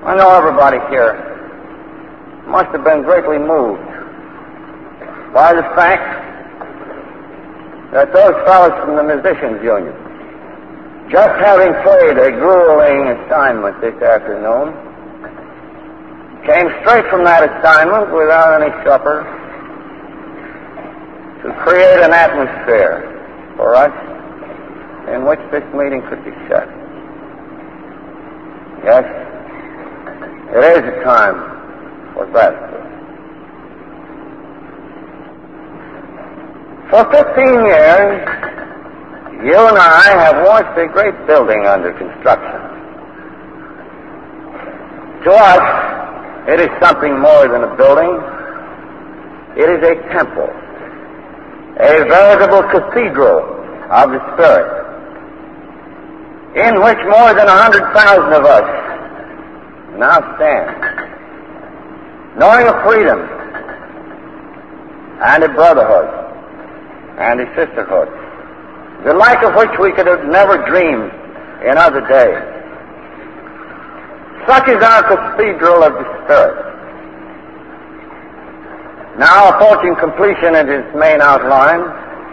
I know everybody here must have been greatly moved by the fact that those fellows from the Musicians Union, just having played a grueling assignment this afternoon, came straight from that assignment without any supper to create an atmosphere for us in which this meeting could be set. Yes, it is a time for gratitude. For 15 years, you and I have watched a great building under construction. To us, it is something more than a building. It is a temple, a veritable cathedral of the Spirit, in which more than 100,000 of us now stand, knowing a freedom and a brotherhood and a sisterhood, the like of which we could have never dreamed in other days. Such is our cathedral of the Spirit, now approaching completion in its main outline,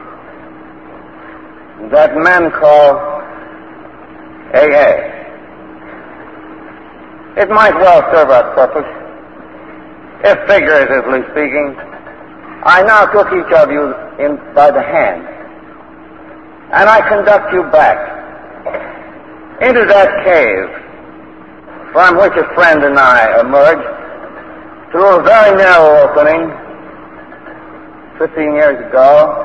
that men call AA. It might well serve our purpose if, figuratively speaking, I now took each of you in by the hand and I conduct you back into that cave from which a friend and I emerged through a very narrow opening 15 years ago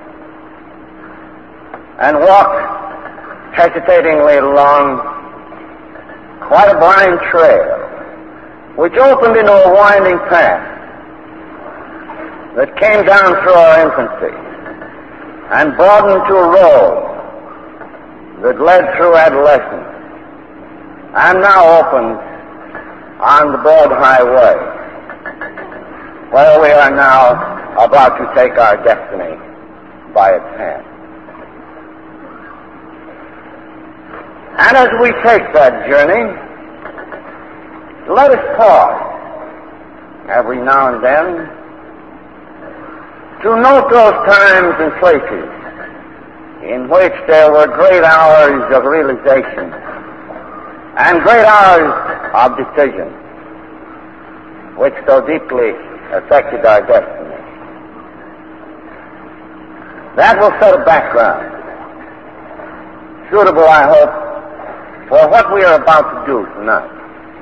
and walked hesitatingly along quite a blind trail which opened into a winding path that came down through our infancy and broadened to a road that led through adolescence and now opens on the broad highway where we are now about to take our destiny by its hand. And as we take that journey, let us pause every now and then to note those times and places in which there were great hours of realization and great hours of decision which so deeply affected our destiny. That will set a background, suitable, I hope, for what we are about to do tonight.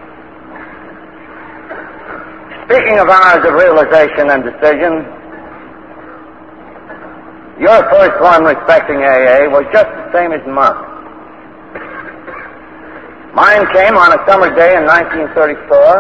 Speaking of hours of realization and decision, your first one respecting AA was just the same as mine. Mine came on a summer day in 1934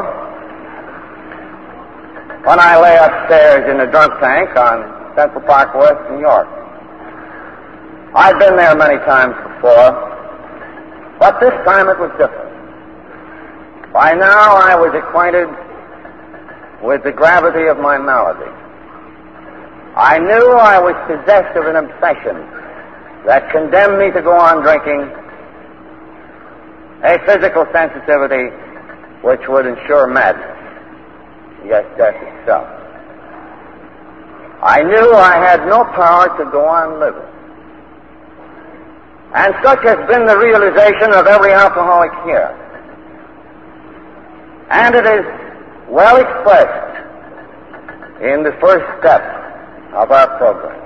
when I lay upstairs in a drunk tank on Central Park West, New York. I'd been there many times before, but this time it was different. By now I was acquainted with the gravity of my malady. I knew I was possessed of an obsession that condemned me to go on drinking, a physical sensitivity which would ensure madness, yes, death itself. I knew I had no power to go on living. And such has been the realization of every alcoholic here. And it is well expressed in the first step of our program.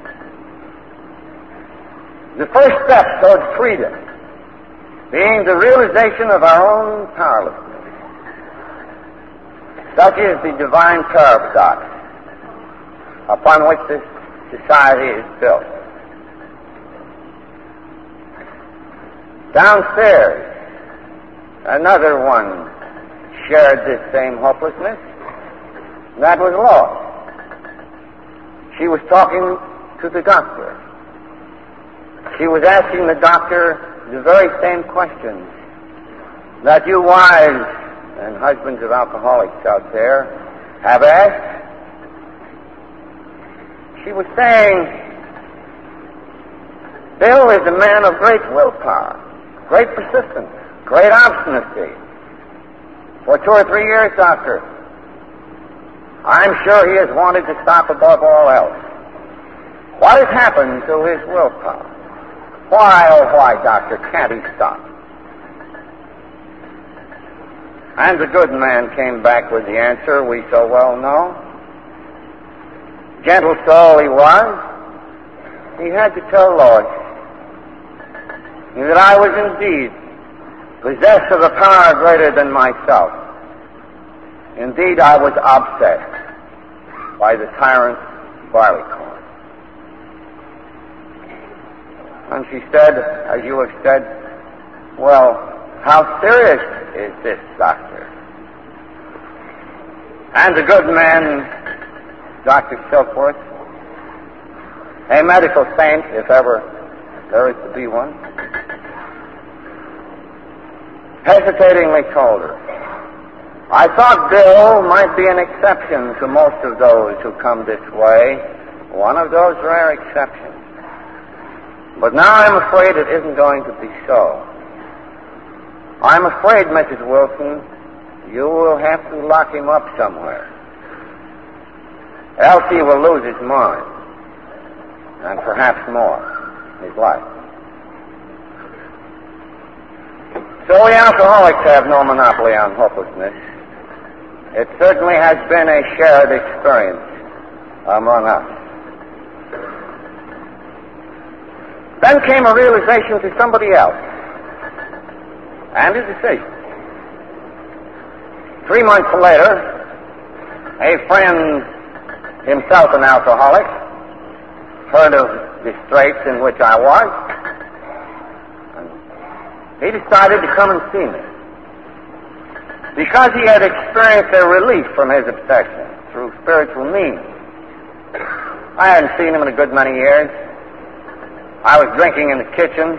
The first step towards freedom being the realization of our own powerlessness. Such is the divine paradox upon which this society is built. Downstairs, another one shared this same hopelessness. That was Lois. She was talking to the doctor. She was asking the doctor the very same questions that you wives and husbands of alcoholics out there have asked. She was saying, Bill is a man of great willpower, great persistence, great obstinacy. For 2 or 3 years, doctor. I'm sure he has wanted to stop above all else. What has happened to his willpower? Why, oh why, doctor, can't he stop? And the good man came back with the answer we so well know. Gentle soul he was, he had to tell Lord that I was indeed possessed of a power greater than myself. Indeed, I was obsessed by the tyrant Barleycorn. And she said, as you have said, well, how serious is this, doctor? And the good man, Dr. Silkworth, a medical saint, if ever there is to be one, hesitatingly told her, I thought Bill might be an exception to most of those who come this way, one of those rare exceptions. But now I'm afraid it isn't going to be so. I'm afraid, Mrs. Wilson, you will have to lock him up somewhere. Else he will lose his mind, and perhaps more, his life. So we alcoholics have no monopoly on hopelessness. It certainly has been a shared experience among us. Then came a realization to somebody else, and a decision. 3 months later, a friend, himself an alcoholic, heard of the straits in which I was, and he decided to come and see me. Because he had experienced a relief from his obsession through spiritual means. I hadn't seen him in a good many years. I was drinking in the kitchen.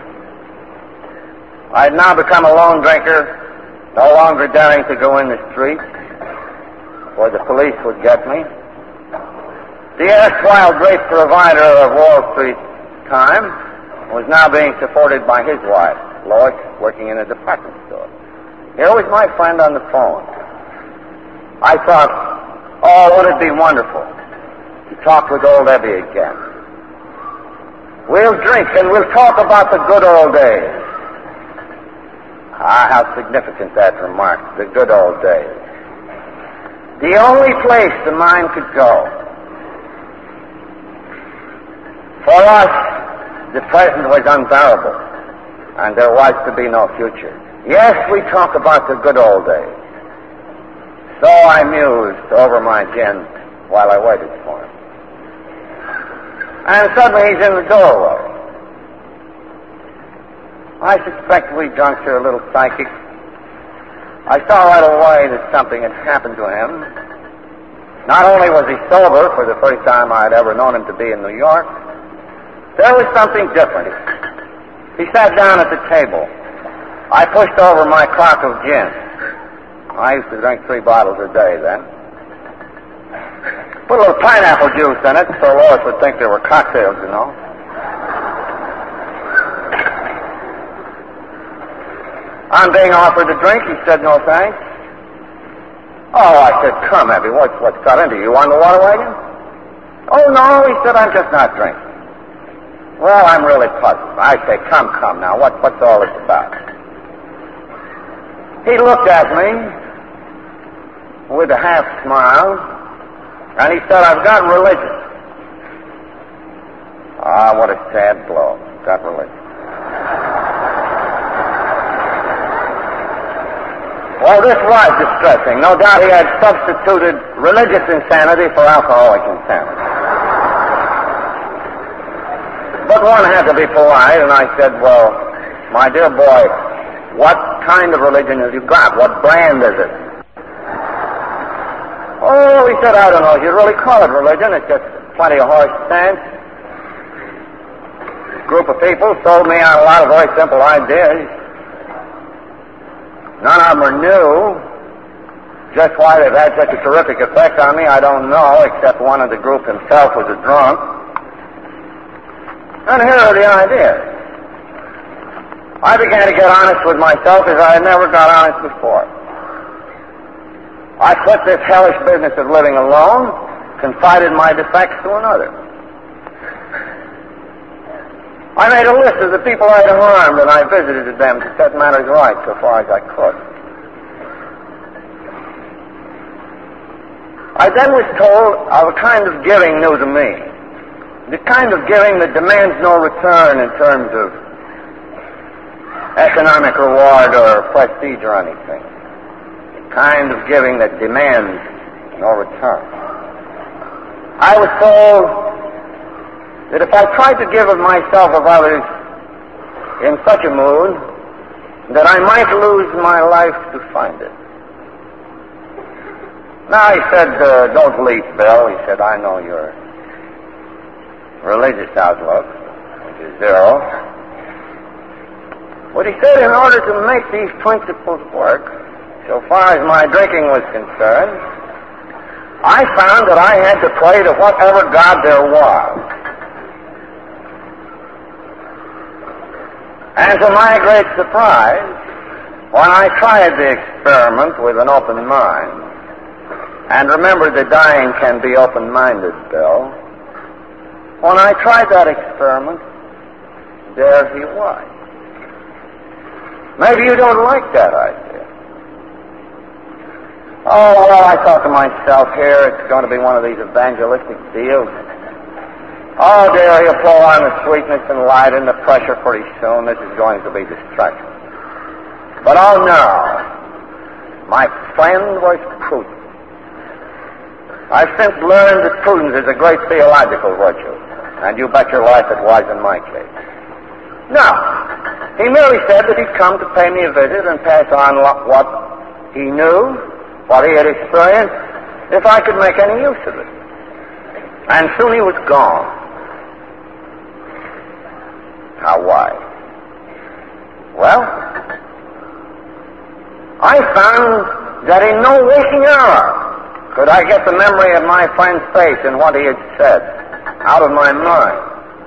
I had now become a lone drinker, no longer daring to go in the streets, or the police would get me. The erstwhile great provider of Wall Street time was now being supported by his wife, Lois, working in a department store. Here was my friend on the phone. I thought, oh, would it be wonderful to talk with old Ebby again. We'll drink and we'll talk about the good old days. Ah, how significant that remark, the good old days. The only place the mind could go. For us, the present was unbearable, and there was to be no future. Yes, we talk about the good old days. So I mused over my gin while I waited for him. And suddenly he's in the doorway. I suspect we drunks are a little psychic. I saw right away that something had happened to him. Not only was he sober for the first time I had ever known him to be in New York, there was something different. He sat down at the table. I pushed over my crock of gin. I used to drink 3 bottles a day then. Put a little pineapple juice in it so Lois would think they were cocktails, you know. On being offered a drink, he said no thanks. Oh, I said, come, Abby, what's got into you? You on the water wagon? Oh, no, he said, I'm just not drinking. Well, I'm really puzzled. I say, come now, what's all this about? He looked at me with a half smile, and he said, I've got religion. Ah, what a sad blow. Got religion. Well, this was distressing. No doubt he had substituted religious insanity for alcoholic insanity. But one had to be polite, and I said, well, my dear boy, what kind of religion have you got? What brand is it? Oh, he said, I don't know if you'd really call it religion. It's just plenty of horse sense. A group of people sold me on a lot of very simple ideas. None of them are new. Just why they've had such a terrific effect on me, I don't know, except one of the group himself was a drunk. And here are the ideas. I began to get honest with myself as I had never got honest before. I quit this hellish business of living alone, confided my defects to another. I made a list of the people I had harmed, and I visited them to set matters right so far as I could. I then was told of a kind of giving new to me, the kind of giving that demands no return in terms of economic reward or prestige or anything, the kind of giving that demands no return. I was told that if I tried to give of myself of others in such a mood, that I might lose my life to find it. Now, he said, don't leap, Bill. He said, I know your religious outlook, which is zero. But he said, in order to make these principles work, so far as my drinking was concerned, I found that I had to pray to whatever God there was. And to my great surprise, when I tried the experiment with an open mind, and remember the dying can be open-minded, Bill, when I tried that experiment, there he was. Maybe you don't like that idea. Oh, well, I thought to myself, here it's going to be one of these evangelistic deals. Oh, dear, he'll pour on the sweetness and light and the pressure pretty soon. This is going to be destruction. But oh no, my friend was prudent. I've since learned that prudence is a great theological virtue, and you bet your life it was in my case. No, he merely said that he'd come to pay me a visit and pass on what he knew, what he had experienced, if I could make any use of it. And soon he was gone. Now, why? Well, I found that in no waking hour could I get the memory of my friend's face and what he had said out of my mind.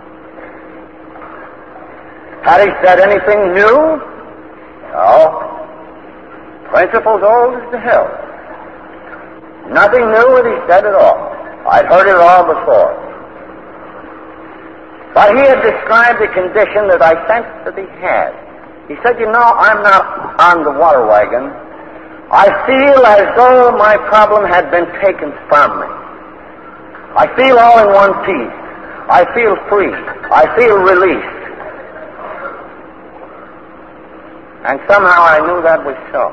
Had he said anything new? No. Principles old as the hill. Nothing new that he said at all. I'd heard it all before. But he had described the condition that I sensed that he had. He said, you know, I'm not on the water wagon. I feel as though my problem had been taken from me. I feel all in one piece. I feel free. I feel released. And somehow I knew that was so.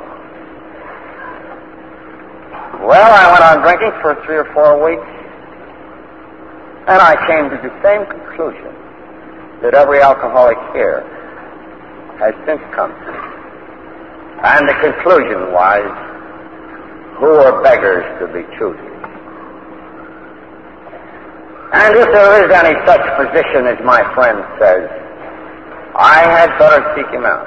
Well, I went on drinking for 3 or 4 weeks, and I came to the same conclusion that every alcoholic here has since come to. And the conclusion was, who are beggars to be choosers? And if there is any such position as my friend says, I had better seek him out.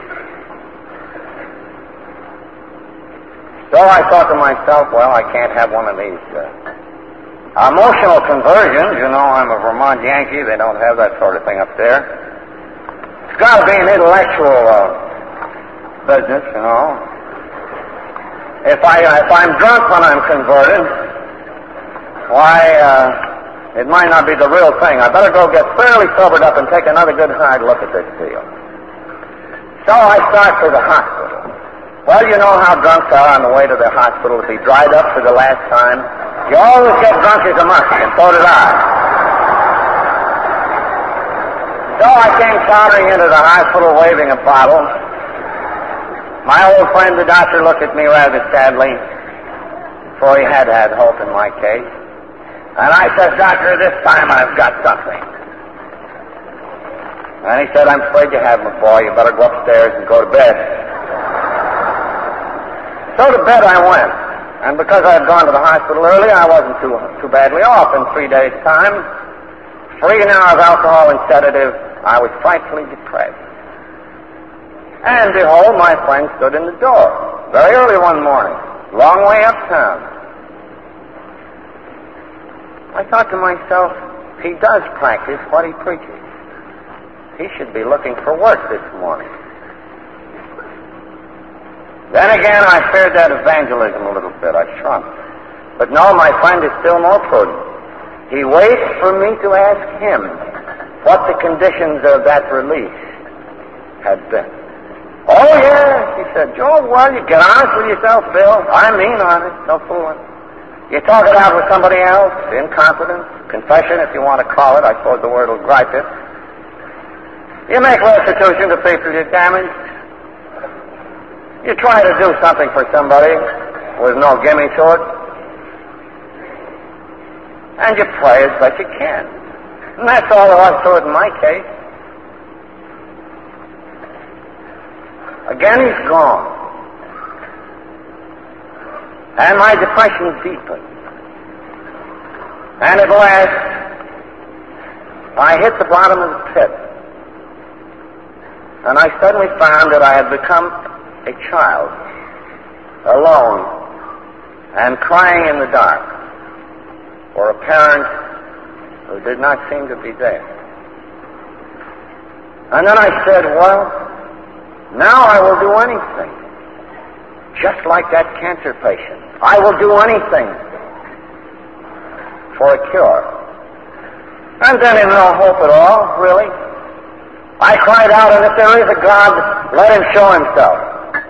So I thought to myself, well, I can't have one of these emotional conversions. You know, I'm a Vermont Yankee. They don't have that sort of thing up there. It's got to be an intellectual business, you know. If I'm drunk when I'm converted, why, it might not be the real thing. I better go get fairly sobered up and take another good hard look at this deal. So I start for the hospital. Well, you know how drunks are on the way to the hospital to be dried up for the last time. You always get drunk as a monkey, and so did I. So I came sauntering into the hospital waving a bottle. My old friend, the doctor, looked at me rather sadly, for he had hope in my case. And I said, Doctor, this time I've got something. And he said, I'm afraid you haven't, boy. You better go upstairs and go to bed. So to bed I went. And because I had gone to the hospital early, I wasn't too badly off in 3 days' time. Free now of alcohol and sedative, I was frightfully depressed. And behold, my friend stood in the door, very early one morning, long way uptown. I thought to myself, he does practice what he preaches. He should be looking for work this morning. Then again, I feared that evangelism a little bit. I shrunk. But no, my friend is still more prudent. He waits for me to ask him what the conditions of that release had been. Oh, yeah, he said, Joe, well, you get honest with yourself, Bill. I mean honest, no fooling. You talk it out with somebody else, incompetence, confession, if you want to call it. I suppose the word will gripe it. You make restitution to people you're damaged. You try to do something for somebody with no gimme to it. And you pray as best you can. And that's all there was to it in my case. Again, he's gone. And my depression deepened. And at last, I hit the bottom of the pit. And I suddenly found that I had become a child, alone, and crying in the dark for a parent who did not seem to be there. And then I said, well, now I will do anything. Just like that cancer patient. I will do anything for a cure. And then in no hope at all, really. I cried out, and if there is a God, let him show himself.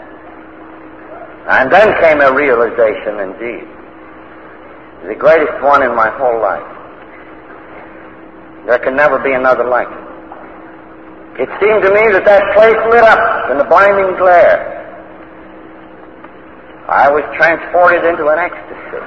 And then came a realization indeed. The greatest one in my whole life. There can never be another like it. It seemed to me that that place lit up in the blinding glare. I was transported into an ecstasy.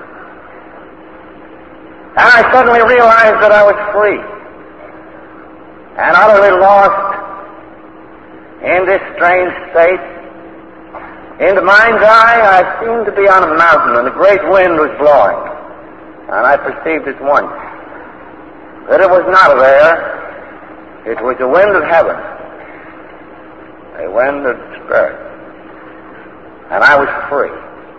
And I suddenly realized that I was free and utterly lost in this strange state. In the mind's eye, I seemed to be on a mountain, and a great wind was blowing. And I perceived at once that it was not of air, it was the wind of heaven, a wind of the Spirit. And I was free.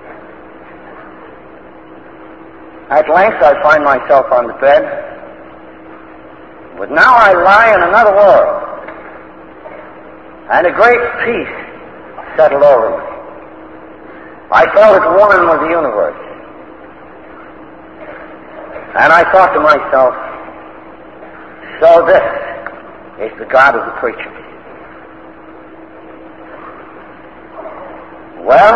At length I find myself on the bed, but now I lie in another world, and a great peace settled over me. I felt at one with the universe. And I thought to myself, so this is the God of the preacher. Well,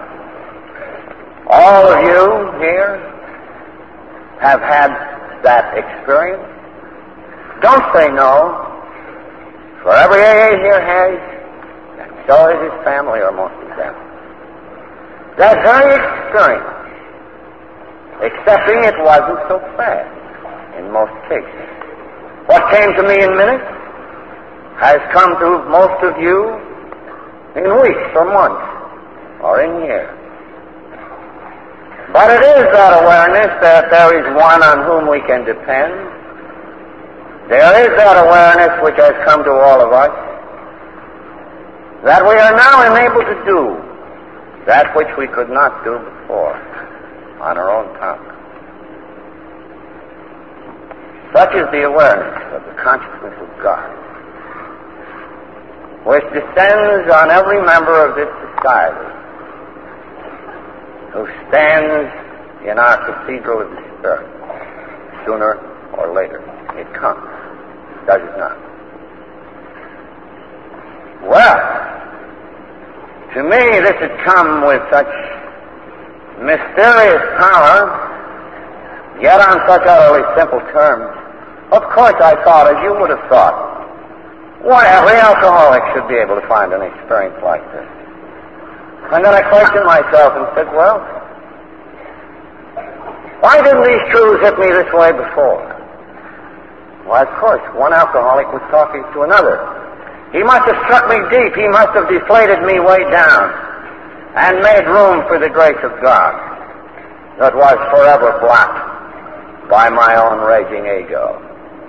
all of you here have had that experience. Don't say no. For every AA here has, and so is his family, or most of them. That very experience, excepting it wasn't so fast in most cases. What came to me in minutes has come to most of you in weeks or months or in years. But it is that awareness that there is one on whom we can depend. There is that awareness which has come to all of us, that we are now enabled to do that which we could not do before on our own power. Such is the awareness of the consciousness of God, which descends on every member of this society who stands in our cathedral of the Spirit. Sooner or later, it comes. Does it not? Well, to me, this had come with such mysterious power, yet on such utterly simple terms. Of course, I thought, as you would have thought, why, every alcoholic should be able to find an experience like this. And then I questioned myself and said, well, why didn't these truths hit me this way before? Well, of course, one alcoholic was talking to another. He must have struck me deep. He must have deflated me way down and made room for the grace of God that was forever blocked by my own raging ego.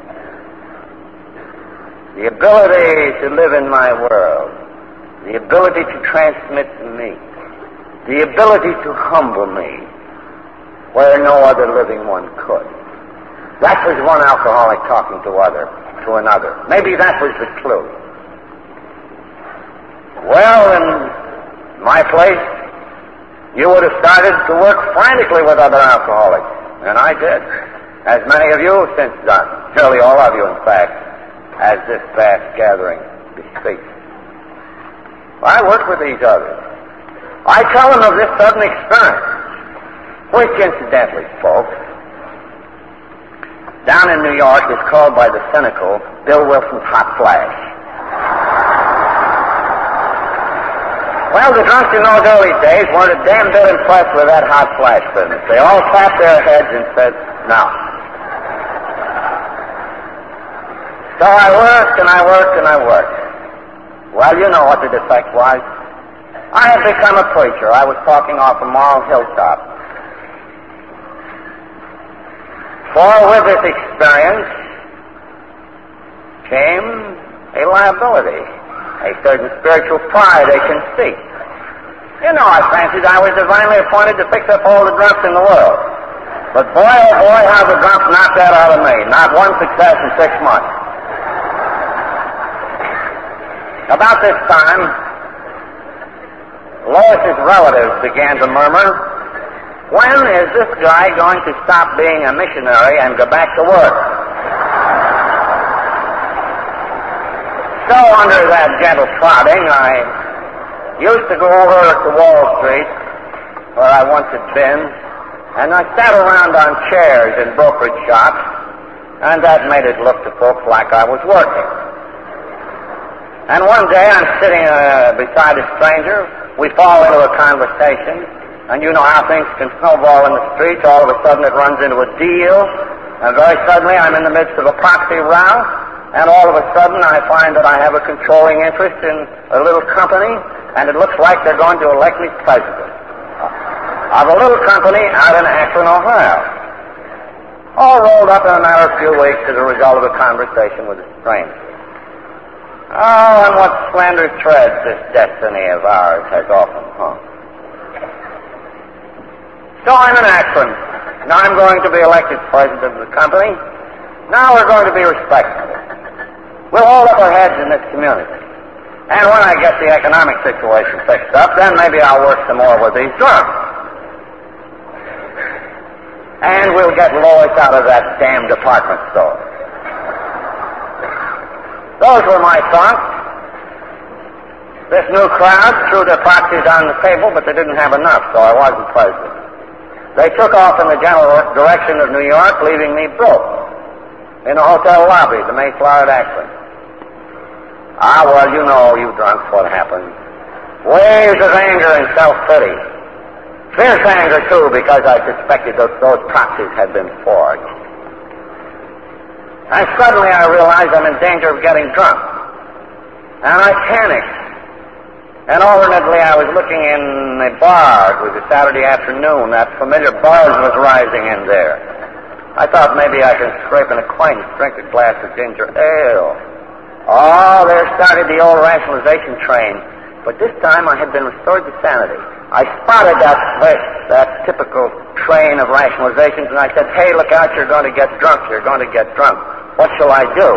The ability to live in my world, the ability to transmit to me, the ability to humble me where no other living one could. That was one alcoholic talking to another. Maybe that was the clue. Well, in my place, you would have started to work frantically with other alcoholics. And I did. As many of you have since done. Nearly all of you, in fact, as this vast gathering bespeaks. I work with these others. I tell them of this sudden experience, which, incidentally, folks, down in New York is called by the cynical Bill Wilson's hot flash. Well, the drunks in those early days weren't a damn bit impressed with that hot flash business. They all tapped their heads and said, no. So I worked and I worked and I worked. Well, you know what the defect was. I had become a preacher. I was talking off a moral hilltop. For with this experience came a liability, a certain spiritual pride, a conceit. You know, I fancied I was divinely appointed to fix up all the drunks in the world. But boy, oh boy, how the drunks knocked that out of me. Not one success in 6 months. About this time, Lois's relatives began to murmur, when is this guy going to stop being a missionary and go back to work? So under that gentle prodding, I used to go over to Wall Street, where I once had been, and I sat around on chairs in brokerage shops, and that made it look to folks like I was working. And one day I'm sitting beside a stranger. We fall into a conversation, and you know how things can snowball in the streets. All of a sudden it runs into a deal, and very suddenly I'm in the midst of a proxy row, and all of a sudden I find that I have a controlling interest in a little company, and it looks like they're going to elect me president of a little company out in Akron, Ohio. All rolled up in a matter of a few weeks as a result of a conversation with a stranger. Oh, and what slender threads this destiny of ours has often hung. So I'm in Akron. Now I'm going to be elected president of the company. Now we're going to be respectable. We'll hold up our heads in this community. And when I get the economic situation fixed up, then maybe I'll work some more with these drunks. And we'll get Lois out of that damn department store. Those were my thoughts. This new crowd threw their proxies on the table, but they didn't have enough, so I wasn't president. They took off in the general direction of New York, leaving me broke in a hotel lobby, the Mayflower at Akron. Ah, well, you know, you drunks, what happened. Waves of anger and self-pity. Fierce anger, too, because I suspected that those proxies had been forged. And suddenly I realized I'm in danger of getting drunk. And I panicked. And alternately I was looking in a bar. It was a Saturday afternoon. That familiar buzz was rising in there. I thought maybe I could scrape an acquaintance, drink a glass of ginger ale. Oh, there started the old rationalization train. But this time I had been restored to sanity. I spotted that typical train of rationalizations, and I said, hey, look out, you're going to get drunk. You're going to get drunk. What shall I do?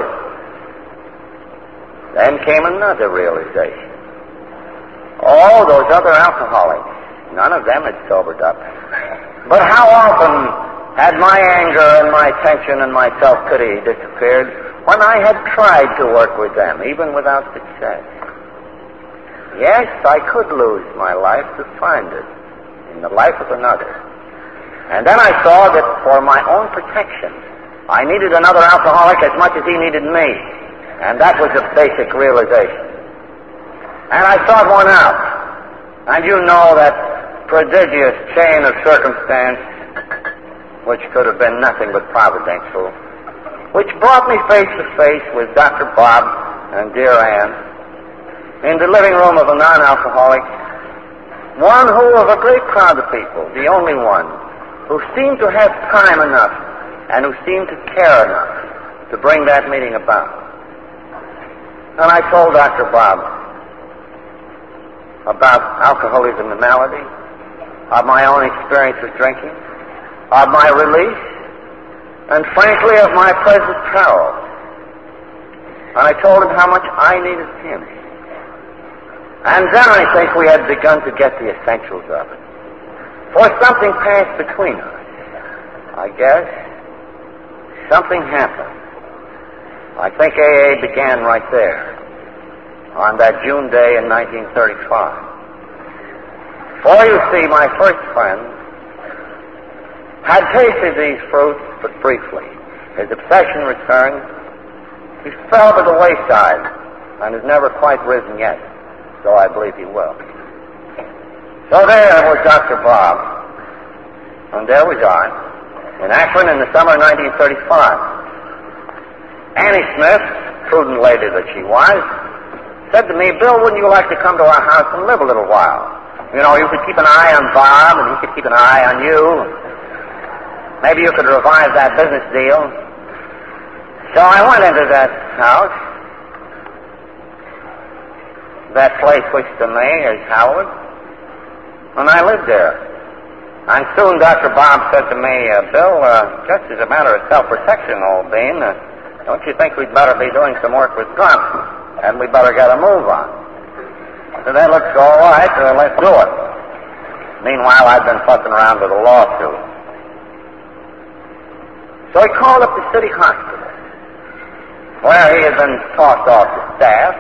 Then came another realization. All those other alcoholics, none of them had sobered up. But how often had my anger and my tension and my self-pity disappeared when I had tried to work with them, even without success? Yes, I could lose my life to find it in the life of another. And then I saw that for my own protection, I needed another alcoholic as much as he needed me. And that was a basic realization. And I sought one out. And you know that prodigious chain of circumstance, which could have been nothing but providential, which brought me face to face with Dr. Bob and dear Ann in the living room of a non-alcoholic, one who, of a great crowd of people, the only one, who seemed to have time enough and who seemed to care enough to bring that meeting about. And I told Dr. Bob about alcoholism and malady, of my own experience with drinking, of my release, and frankly of my present peril. And I told him how much I needed him. And then I think we had begun to get the essentials of it. For something passed between us. I guess something happened. I think AA began right there, on that June day in 1935. For you see, my first friend had tasted these fruits but briefly. His obsession returned. He fell to the wayside and has never quite risen yet, though I believe he will. So there was Dr. Bob, and there was I, in Akron in the summer of 1935. Annie Smith, prudent lady that she was, said to me, Bill, wouldn't you like to come to our house and live a little while? You know, you could keep an eye on Bob, and he could keep an eye on you. Maybe you could revive that business deal. So I went into that house. That place which to me is Howard. And I lived there. And soon Dr. Bob said to me, Bill, just as a matter of self-protection, old bean, don't you think we'd better be doing some work with drums? And we'd better get a move on. So that looks all right, let's do it. Meanwhile, I'd been fussing around with a lawsuit. So he called up the city hospital, where he had been tossed off the staff.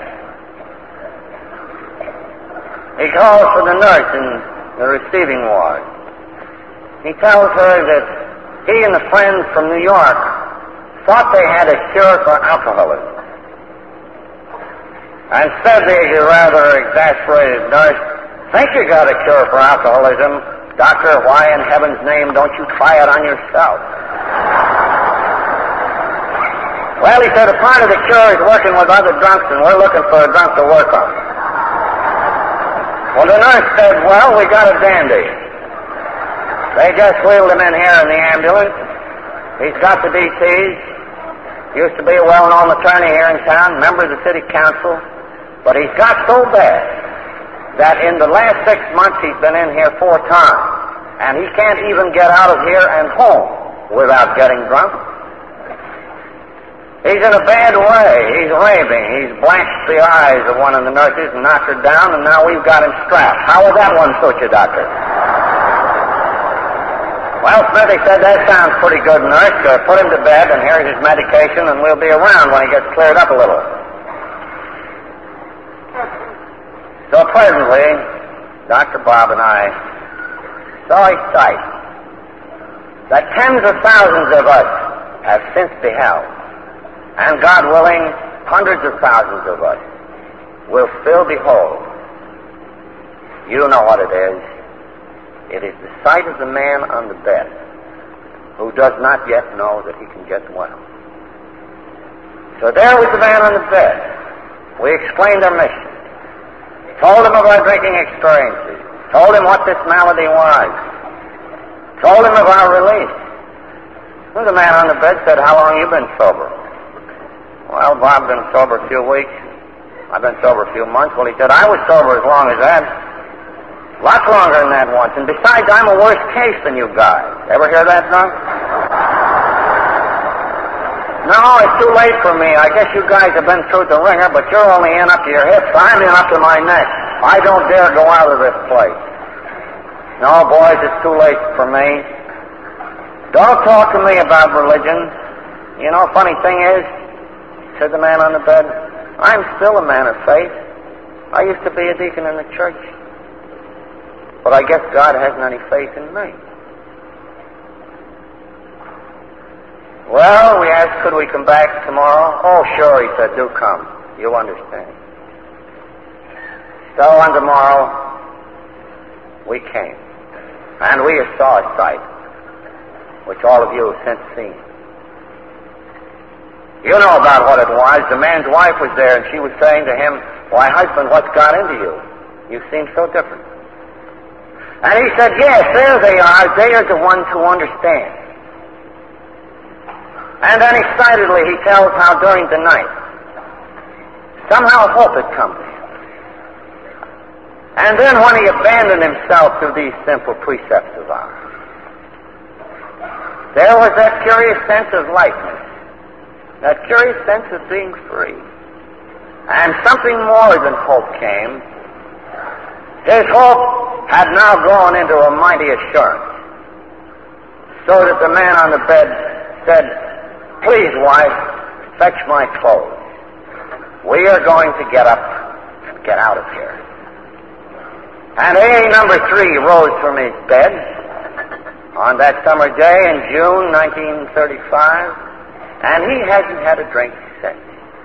He calls for the nurse in the receiving ward. He tells her that he and the friends from New York thought they had a cure for alcoholism. And said the rather exasperated nurse, think you got a cure for alcoholism? Doctor, why in heaven's name don't you try it on yourself? Well, he said, a part of the cure is working with other drunks, and we're looking for a drunk to work on. Well, the nurse said, well, we got a dandy. They just wheeled him in here in the ambulance. He's got the DTs. Used to be a well-known attorney here in town, member of the city council. But he's got so bad that in the last 6 months he's been in here 4 times. And he can't even get out of here and home without getting drunk. He's in a bad way. He's raving. He's blanched the eyes of one of the nurses and knocked her down, and now we've got him strapped. How would that one suit you, doctor? Well, Smithy said, that sounds pretty good, nurse. Put him to bed, and here's his medication, and we'll be around when he gets cleared up a little. So presently, Dr. Bob and I saw a sight that tens of thousands of us have since beheld. And God willing, hundreds of thousands of us will still behold. You know what it is. It is the sight of the man on the bed who does not yet know that he can get well. So there was the man on the bed. We explained our mission. Told him of our drinking experiences. Told him what this malady was. Told him of our release. Well, the man on the bed said, how long have you been sober? Well, Bob's been sober a few weeks. I've been sober a few months. Well, he said, I was sober as long as that. Lots longer than that once. And besides, I'm a worse case than you guys. Ever hear that, drunk? No, it's too late for me. I guess you guys have been through the ringer, but you're only in up to your hips. I'm in up to my neck. I don't dare go out of this place. No, boys, it's too late for me. Don't talk to me about religion. You know, funny thing is, said the man on the bed, I'm still a man of faith. I used to be a deacon in the church. But I guess God hasn't any faith in me. Well, we asked, could we come back tomorrow? Oh, sure, he said, do come. You understand. So on tomorrow, we came. And we saw a sight, which all of you have since seen. You know about what it was. The man's wife was there, and she was saying to him, why, husband, what's got into you? You seem so different. And he said, yes, there they are. They are the ones who understand. And then excitedly he tells how during the night, somehow hope had come to him. And then when he abandoned himself to these simple precepts of ours, there was that curious sense of lightness, that curious sense of being free. And something more than hope came. His hope had now grown into a mighty assurance, so that the man on the bed said, "Please, wife, fetch my clothes. We are going to get up and get out of here." And AA number 3 rose from his bed on that summer day in June 1935, and he hasn't had a drink since.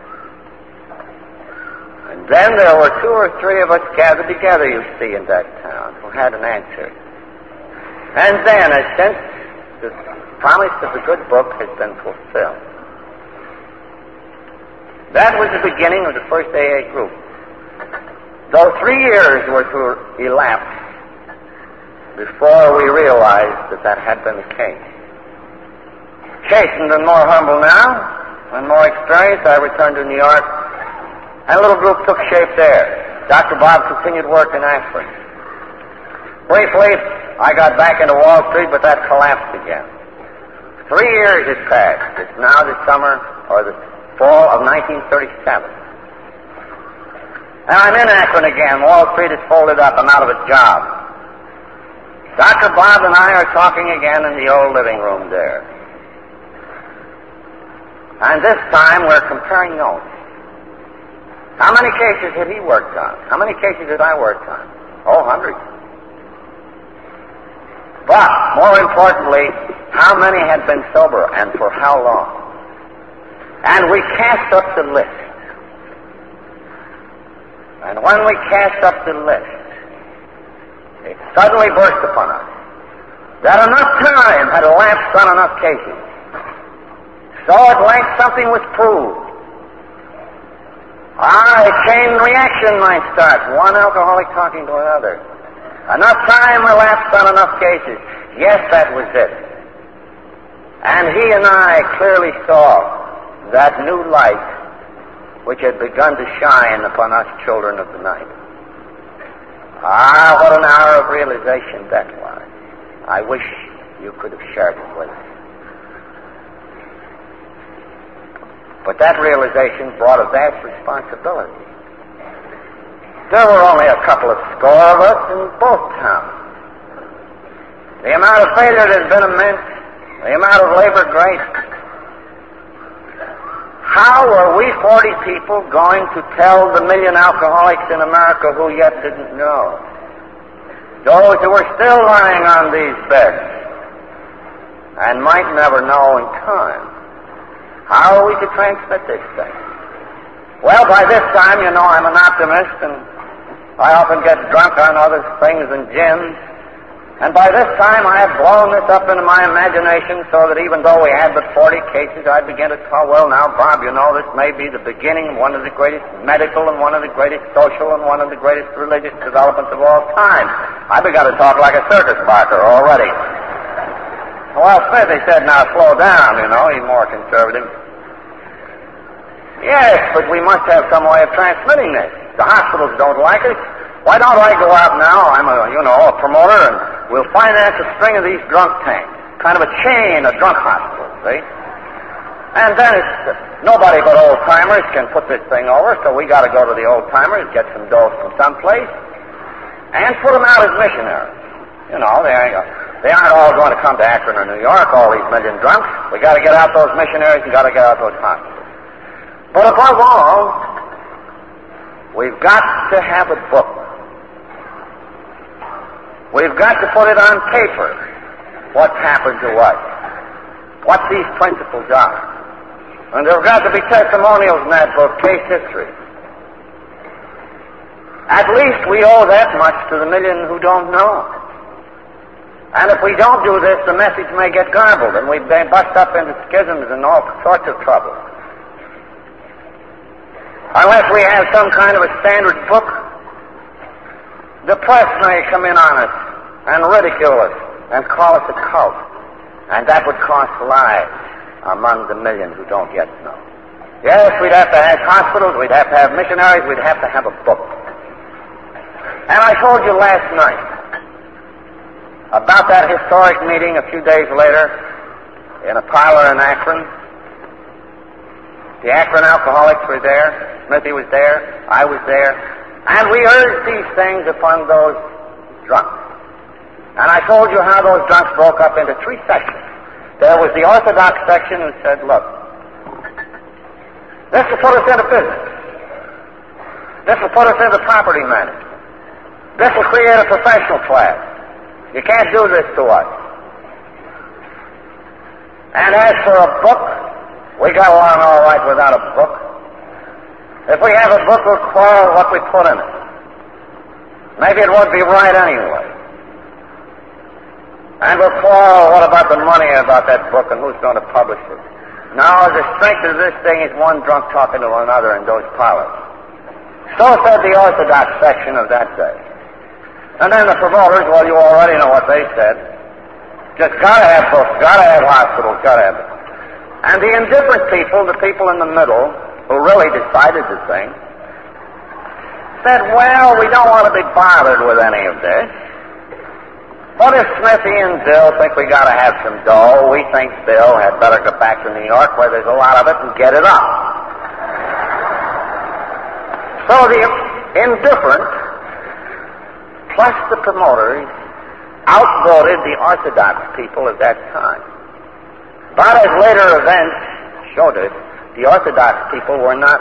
And then there were 2 or 3 of us gathered together, you see, in that town, who had an answer. And then, as since the promise of the good book has been fulfilled. That was the beginning of the first AA group. Though 3 years were to elapse before we realized that that had been the case. Chastened and more humble now, and more experienced, I returned to New York, and a little group took shape there. Dr. Bob continued work in Akron. Briefly, I got back into Wall Street, but that collapsed again. 3 years had passed. It's now the summer or the fall of 1937. And I'm in Akron again. Wall Street is folded up. I'm out of a job. Dr. Bob and I are talking again in the old living room there. And this time we're comparing notes. How many cases had he worked on? How many cases had I worked on? Oh, hundreds. But, more importantly, how many had been sober and for how long? And we cast up the list. And when we cast up the list, it suddenly burst upon us that enough time had elapsed on enough cases. So at length something was proved. A chain reaction might start, one alcoholic talking to another. Enough time elapsed on enough cases. Yes, that was it. And he and I clearly saw that new light which had begun to shine upon us children of the night. What an hour of realization that was. I wish you could have shared it with us. But that realization brought a vast responsibility. There were only a couple of score of us in both towns. The amount of failure that has been immense, the amount of labor great. How were we 40 people going to tell the million alcoholics in America who yet didn't know? Those who were still lying on these beds and might never know in time. How are we to transmit this thing? Well, by this time, you know, I'm an optimist, and I often get drunk on other things than gin. And by this time, I have blown this up into my imagination so that even though we had but 40 cases, I began to call, well, now, Bob, you know, this may be the beginning of one of the greatest medical and one of the greatest social and one of the greatest religious developments of all time. I began to talk like a circus barker already. Well, Smith, he said, now slow down, you know, he's more conservative. Yes, but we must have some way of transmitting this. The hospitals don't like it. Why don't I go out now? I'm a promoter, and we'll finance a string of these drunk tanks. Kind of a chain of drunk hospitals, see? And then nobody but old-timers can put this thing over, so we got to go to the old-timers, get some dough from someplace, and put them out as missionaries. You know, they aren't all going to come to Akron or New York, all these million drunks. We got to get out those missionaries and got to get out those hospitals. But above all, we've got to have a book. We've got to put it on paper, what's happened to us, what these principles are. And there have got to be testimonials in that book, case history. At least we owe that much to the million who don't know. And if we don't do this, the message may get garbled, and we may bust up into schisms and all sorts of trouble. Unless we have some kind of a standard book, the press may come in on us and ridicule us and call us a cult. And that would cost lives among the million who don't yet know. Yes, we'd have to have hospitals, we'd have to have missionaries, we'd have to have a book. And I told you last night about that historic meeting a few days later in a parlor in Akron. The Akron alcoholics were there. Smithy was there, I was there, and we urged these things upon those drunks. And I told you how those drunks broke up into three sections. There was the Orthodox section who said, look, this will put us into business. This will put us into property management. This will create a professional class. You can't do this to us. And as for a book, we got along all right without a book. If we have a book, we'll quarrel what we put in it. Maybe it won't be right anyway. And we'll quarrel what about the money about that book and who's going to publish it. Now, the strength of this thing is one drunk talking to another in those parlors. So said the Orthodox section of that day. And then the promoters, well, you already know what they said. Just gotta have books, gotta have hospitals, gotta have it. And the indifferent people, the people in the middle, who really decided the thing, said, well, we don't want to be bothered with any of this. But if Smithy and Bill think we gotta have some dough, we think Bill had better go back to New York where there's a lot of it and get it up. So the indifferent, plus the promoters, outvoted the Orthodox people at that time. But as later events showed us, the Orthodox people were not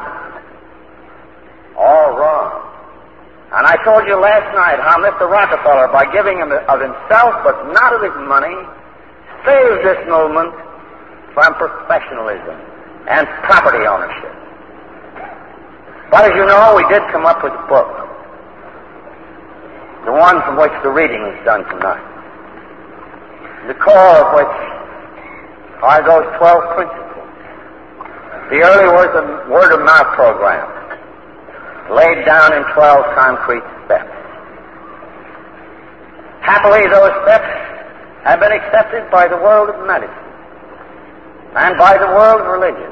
all wrong. And I told you last night how Mr. Rockefeller, by giving him of himself but not of his money, saved this movement from professionalism and property ownership. But as you know, we did come up with a book, the one from which the reading is done tonight, the core of which are those 12 principles. The early word-of-mouth program, laid down in 12 concrete steps. Happily, those steps have been accepted by the world of medicine and by the world of religion,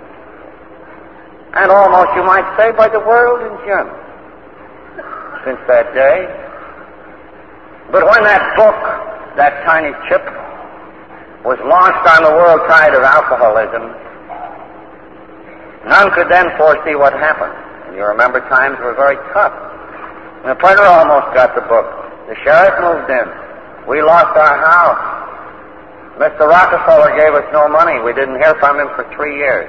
and almost, you might say, by the world in general since that day. But when that book, that tiny chip, was launched on the world tide of alcoholism, none could then foresee what happened. And you remember times were very tough. And the printer almost got the book. The sheriff moved in. We lost our house. Mr. Rockefeller gave us no money. We didn't hear from him for 3 years.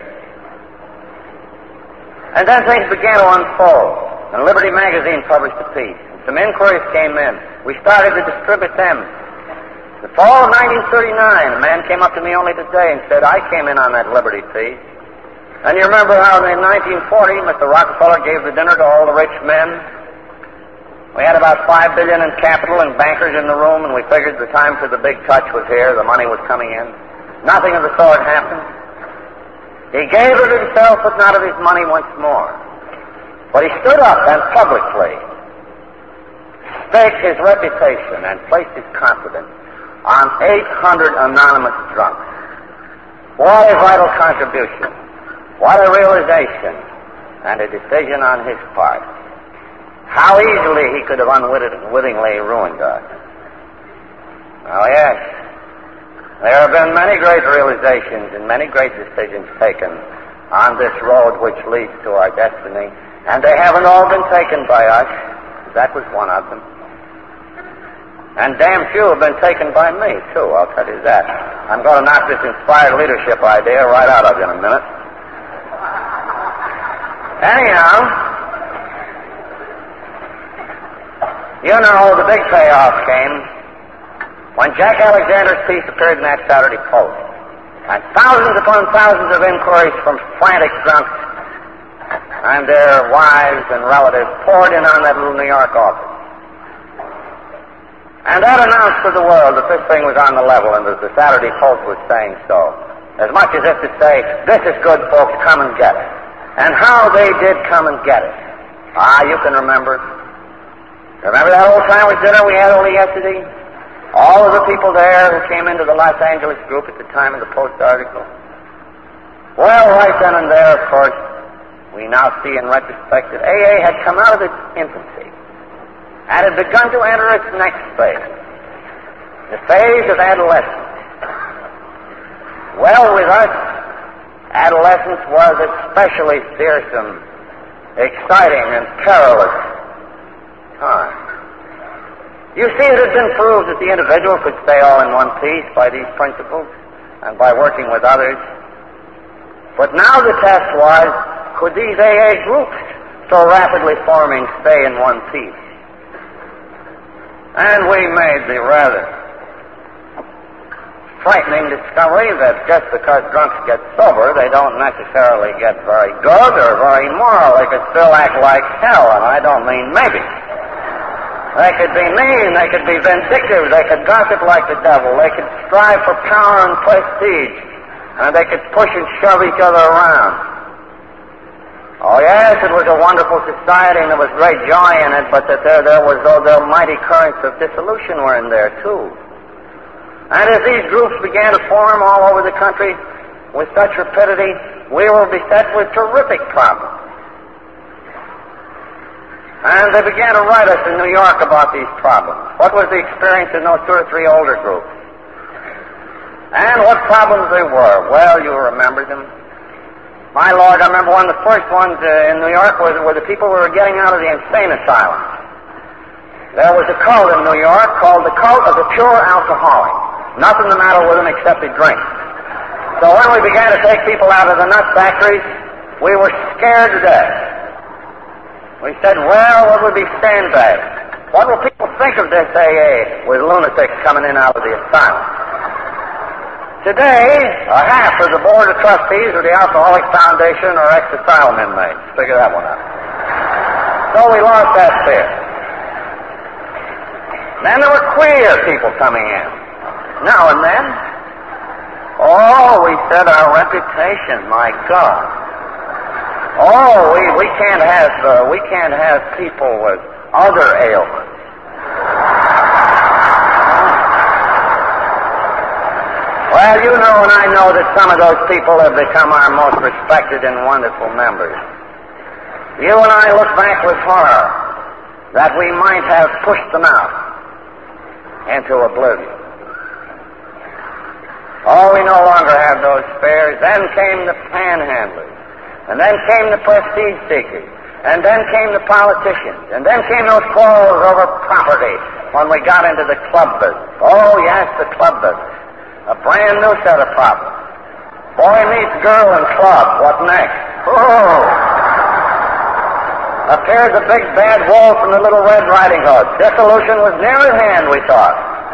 And then things began to unfold. And Liberty Magazine published a piece. And some inquiries came in. We started to distribute them. The fall of 1939, a man came up to me only today and said, I came in on that Liberty piece. And you remember how in 1940, Mr. Rockefeller gave the dinner to all the rich men. We had about $5 billion in capital and bankers in the room, and we figured the time for the big touch was here. The money was coming in. Nothing of the sort happened. He gave of himself, but not of his money once more. But he stood up and publicly staked his reputation and placed his confidence on 800 anonymous drunks. What a vital contribution. What a realization and a decision on his part. How easily he could have unwittingly ruined us. Oh, yes. There have been many great realizations and many great decisions taken on this road which leads to our destiny, and they haven't all been taken by us. That was one of them. And damn few have been taken by me, too, I'll tell you that. I'm going to knock this inspired leadership idea right out of you in a minute. Anyhow, you know the big payoff came when Jack Alexander's piece appeared in that Saturday Post. And thousands upon thousands of inquiries from frantic drunks and their wives and relatives poured in on that little New York office. And that announced to the world that this thing was on the level and that the Saturday Post was saying so. As much as if to say, this is good, folks, come and get it. And how they did come and get it. Ah, you can remember. Remember that old sandwich dinner we had only yesterday? All of the people there who came into the Los Angeles group at the time of the Post article. Well, right then and there, of course, we now see in retrospect that AA had come out of its infancy and had begun to enter its next phase, the phase of adolescence. Well, with us, adolescence was especially fearsome, exciting, and perilous time. You see, it had been proved that the individual could stay all in one piece by these principles and by working with others. But now the test was, could these AA groups so rapidly forming stay in one piece? And we made the rather frightening discovery that just because drunks get sober, they don't necessarily get very good or very moral. They could still act like hell, and I don't mean maybe. They could be mean, they could be vindictive, they could gossip like the devil, they could strive for power and prestige, and they could push and shove each other around. Oh yes, it was a wonderful society and there was great joy in it, but that there was the mighty currents of dissolution were in there too. And as these groups began to form all over the country with such rapidity, we were beset with terrific problems. And they began to write us in New York about these problems. What was the experience in those 2 or 3 older groups? And what problems they were? Well, you remember them. My Lord, I remember one of the first ones in New York were the people who were getting out of the insane asylum. There was a cult in New York called the Cult of the Pure Alcoholic. Nothing the matter with them except they drink. So when we began to take people out of the nut factories, we were scared to death. We said, well, what would be sandbags? What will people think of this AA with lunatics coming in out of the asylum? Today, a half of the board of trustees of the Alcoholic Foundation are ex-asylum inmates. Figure that one out. So we lost that fear. Then there were queer people coming in. Now and then. Oh, we said our reputation, my God. Oh, we can't have people with other ailments. Well, you know and I know that some of those people have become our most respected and wonderful members. You and I look back with horror that we might have pushed them out into oblivion. Oh, we no longer have those fears. Then came the panhandlers. And then came the prestige seekers. And then came the politicians. And then came those quarrels over property when we got into the club business. Oh, yes, the club business. A brand new set of problems. Boy meets girl in club. What next? Oh! Appears a big bad wolf from the Little Red Riding Hood. Dissolution was near at hand, we thought.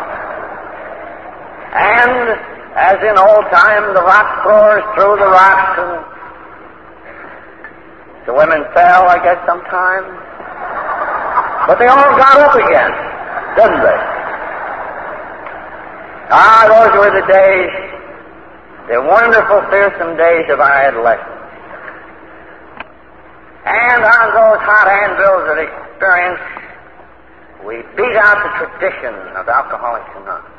And, as in old time, the rock throwers threw the rocks and the women fell, I guess, sometimes. But they all got up again, didn't they? Ah, those were the days, the wonderful, fearsome days of our adolescence. And on those hot anvils of experience, we beat out the tradition of Alcoholics Anonymous.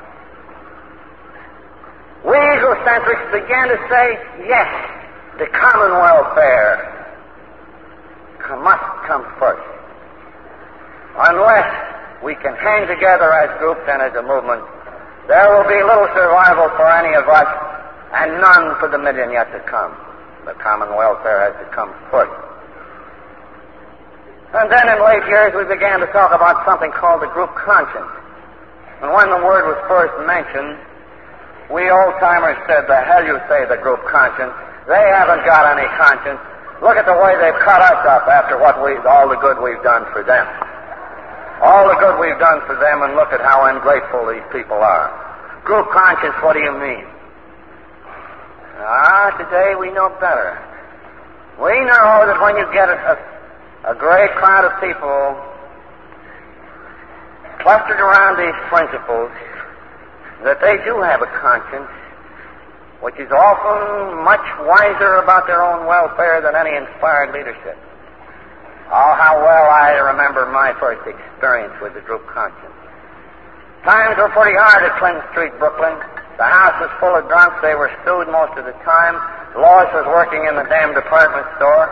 We egocentrics began to say, yes, the common welfare must come first. Unless we can hang together as groups and as a movement, there will be little survival for any of us and none for the million yet to come. The common welfare has to come first. And then in late years we began to talk about something called the group conscience. And when the word was first mentioned, we old-timers said, the hell you say, the group conscience. They haven't got any conscience. Look at the way they've cut us up after all the good we've done for them. All the good we've done for them, and look at how ungrateful these people are. Group conscience, what do you mean? Today we know better. We know that when you get a great crowd of people clustered around these principles, that they do have a conscience, which is often much wiser about their own welfare than any inspired leadership. Oh, how well I remember my first experience with the group conscience. Times were pretty hard at Clinton Street, Brooklyn. The house was full of drunks. They were stewed most of the time. Lois was working in the damn department store.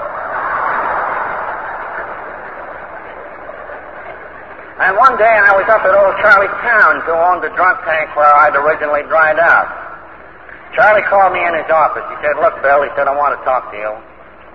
And one day I was up at old Charlie Towns, who owned the drunk tank where I'd originally dried out. Charlie called me in his office. He said, look, Bill, he said, I want to talk to you.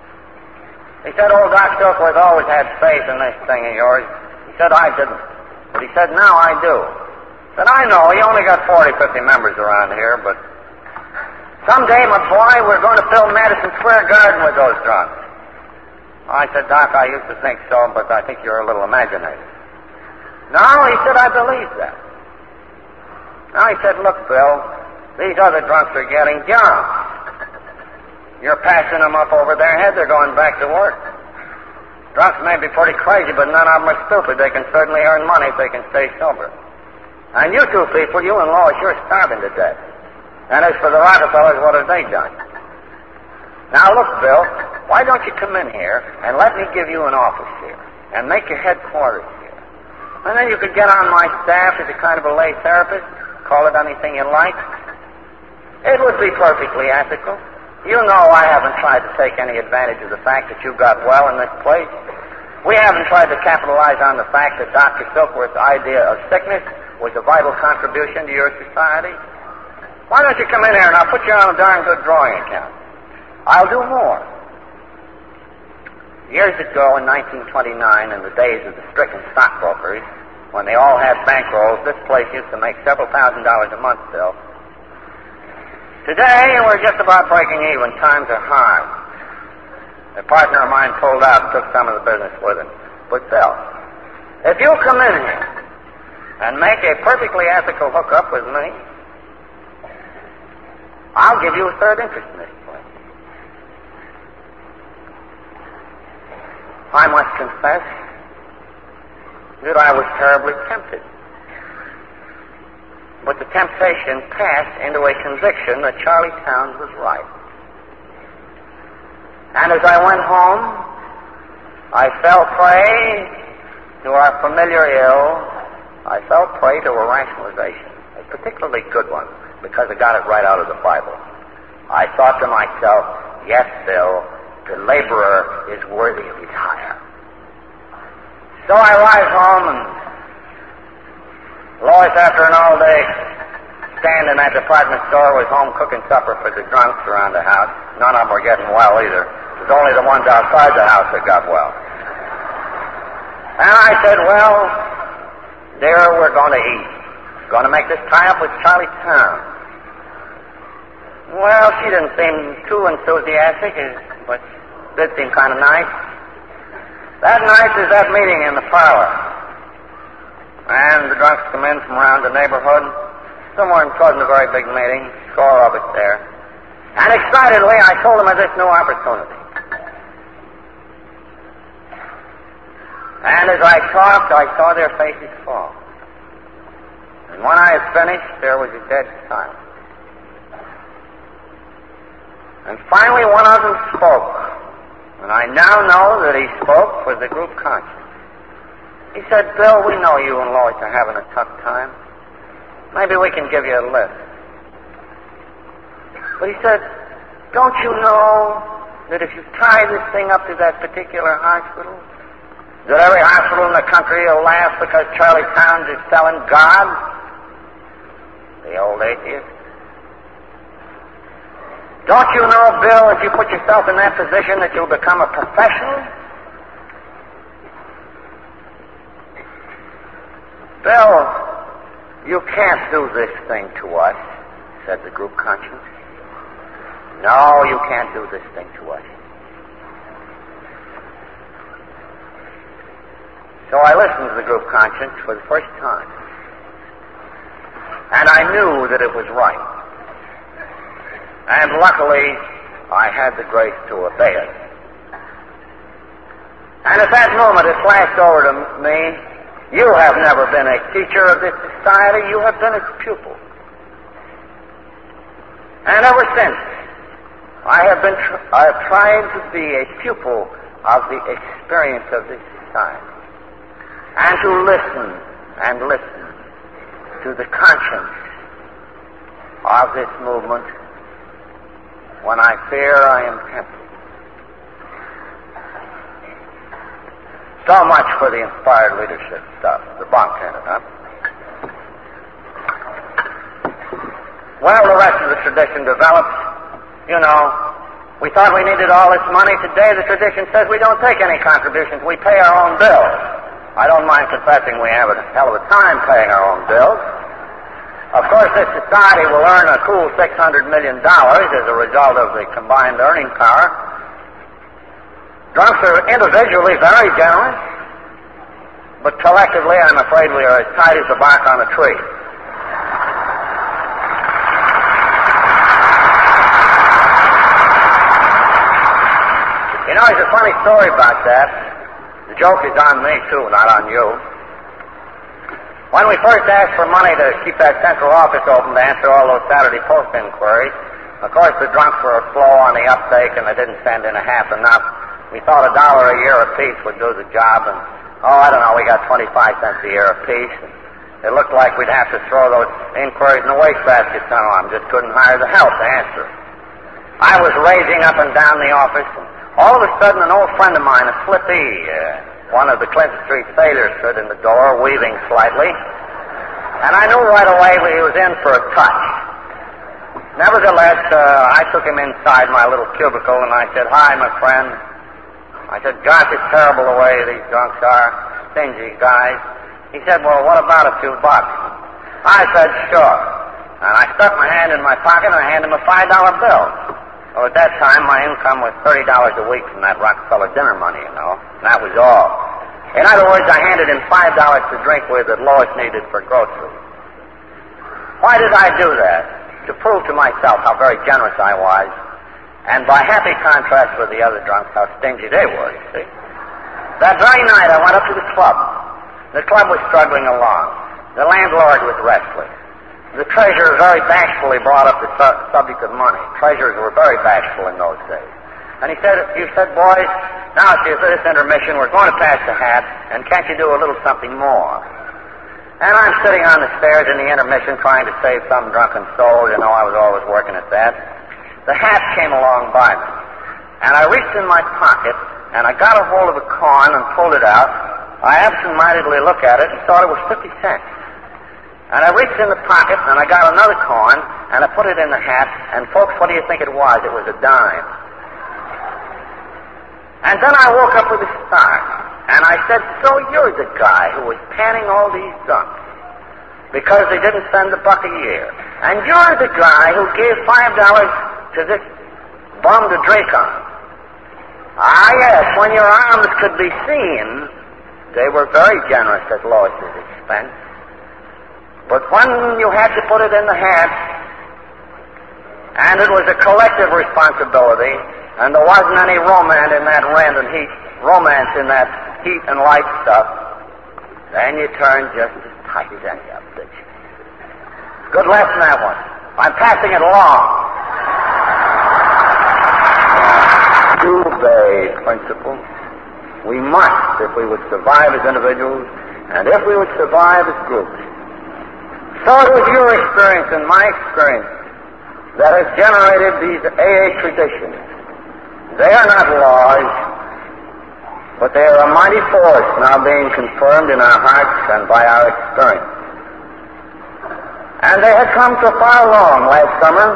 He said, old Doc Silkworth always had faith in this thing of yours. He said, I didn't. But he said, now I do. I said, I know, you only got 40, 50 members around here, but someday, my boy, we're going to fill Madison Square Garden with those drunks. I said, Doc, I used to think so, but I think you're a little imaginative. No, he said, I believe that. Now he said, look, Bill, these other drunks are getting young. You're passing them up over their head. They're going back to work. Drunks may be pretty crazy, but none of them are stupid. They can certainly earn money if they can stay sober. And you two people, you and Lois, you're starving to death. And as for the Rockefellers, what have they done? Now, look, Bill, why don't you come in here and let me give you an office here and make your headquarters here? And then you could get on my staff as a kind of a lay therapist, call it anything you like. It would be perfectly ethical. You know I haven't tried to take any advantage of the fact that you got well in this place. We haven't tried to capitalize on the fact that Dr. Silkworth's idea of sickness was a vital contribution to your society. Why don't you come in here and I'll put you on a darn good drawing account. I'll do more. Years ago in 1929, in the days of the stricken stockbrokers, when they all had bankrolls, this place used to make several $1,000s a month still. Today, we're just about breaking even. Times are hard. A partner of mine pulled out and took some of the business with him. But Bill, if you come in here and make a perfectly ethical hookup with me, I'll give you a third interest in this place. I must confess that I was terribly tempted. But the temptation passed into a conviction that Charlie Towns was right. And as I went home, I fell prey to our familiar ill. I fell prey to a rationalization, a particularly good one, because I got it right out of the Bible. I thought to myself, yes, Bill, the laborer is worthy of his hire. So I arrived home, and Lois, after an all-day stand in that department store, was home cooking supper for the drunks around the house. None of them were getting well either. It was only the ones outside the house that got well. And I said, well, dear, we're going to eat. Going to make this tie-up with Charlie Towns. Well, she didn't seem too enthusiastic, but did seem kind of nice. That night there's that meeting in the parlor. And the drunks come in from around the neighborhood. Somewhere wasn't a very big meeting, score of it there. And excitedly, I told them of this new opportunity. And as I talked, I saw their faces fall. And when I had finished, there was a dead silence. And finally, one of them spoke. And I now know that he spoke for the group conscience. He said, Bill, we know you and Lois are having a tough time. Maybe we can give you a lift. But he said, don't you know that if you tie this thing up to that particular hospital, that every hospital in the country will laugh because Charlie Towns is selling God? The old atheist. Don't you know, Bill, if you put yourself in that position that you'll become a professional? Bill, you can't do this thing to us, said the group conscience. No, you can't do this thing to us. So I listened to the group conscience for the first time. And I knew that it was right. And luckily, I had the grace to obey it. And at that moment, it flashed over to me, you have never been a teacher of this society, you have been its pupil. And ever since, I have tried to be a pupil of the experience of this society. And to listen and listen to the conscience of this movement when I fear I am tempted. So much for the inspired leadership stuff, the bunk ended up. Well, the rest of the tradition develops. You know, we thought we needed all this money. Today the tradition says we don't take any contributions. We pay our own bills. I don't mind confessing we have a hell of a time paying our own bills. Of course, this society will earn a cool $600 million as a result of the combined earning power. Drunks are individually very generous, but collectively, I'm afraid we are as tight as the bark on a tree. You know, there's a funny story about that. The joke is on me, too, not on you. When we first asked for money to keep that central office open to answer all those Saturday Post inquiries, of course the drunks were slow on the uptake and they didn't send in a half enough. We thought $1 a year apiece would do the job, and, we got 25 cents a year apiece. It looked like we'd have to throw those inquiries in the wastebasket somehow. Just couldn't hire the help to answer. I was raging up and down the office, and all of a sudden an old friend of mine, a Slippy, one of the Clinton Street sailors, stood in the door, weaving slightly, and I knew right away he was in for a touch. Nevertheless, I took him inside my little cubicle, and I said, "Hi, my friend." I said, "Gosh, it's terrible the way these drunks are, stingy guys." He said, "Well, what about a few bucks?" I said, "Sure." And I stuck my hand in my pocket, and I handed him a $5 bill. Well, at that time, my income was $30 a week from that Rockefeller dinner money, you know. And that was all. In other words, I handed him $5 to drink with that Lois needed for groceries. Why did I do that? To prove to myself how very generous I was, and by happy contrast with the other drunks, how stingy they were, you see. That very night, I went up to the club. The club was struggling along. The landlord was restless. The treasurer very bashfully brought up the subject of money. Treasurers were very bashful in those days. And he said, "Boys, now at this intermission, we're going to pass the hat, and can't you do a little something more?" And I'm sitting on the stairs in the intermission trying to save some drunken soul. You know, I was always working at that. The hat came along by me, and I reached in my pocket, and I got a hold of a coin and pulled it out. I absent-mindedly looked at it and thought it was 50 cents. And I reached in the pocket, and I got another coin, and I put it in the hat, and folks, what do you think it was? It was a dime. And then I woke up with a start, and I said, "So you're the guy who was panning all these drunks because they didn't spend $1 a year. And you're the guy who gave $5 to this bum to drink on." Ah, yes, when your arms could be seen, they were very generous at Lois's expense. But when you had to put it in the hat, and it was a collective responsibility, and there wasn't any romance in that heat and light stuff, then you turned just as tight as any of it. Good lesson, that one. I'm passing it along. To obey principle. We must, if we would survive as individuals, and if we would survive as groups. So it was your experience and my experience that has generated these AA traditions. They are not laws, but they are a mighty force now being confirmed in our hearts and by our experience. And they had come so far along last summer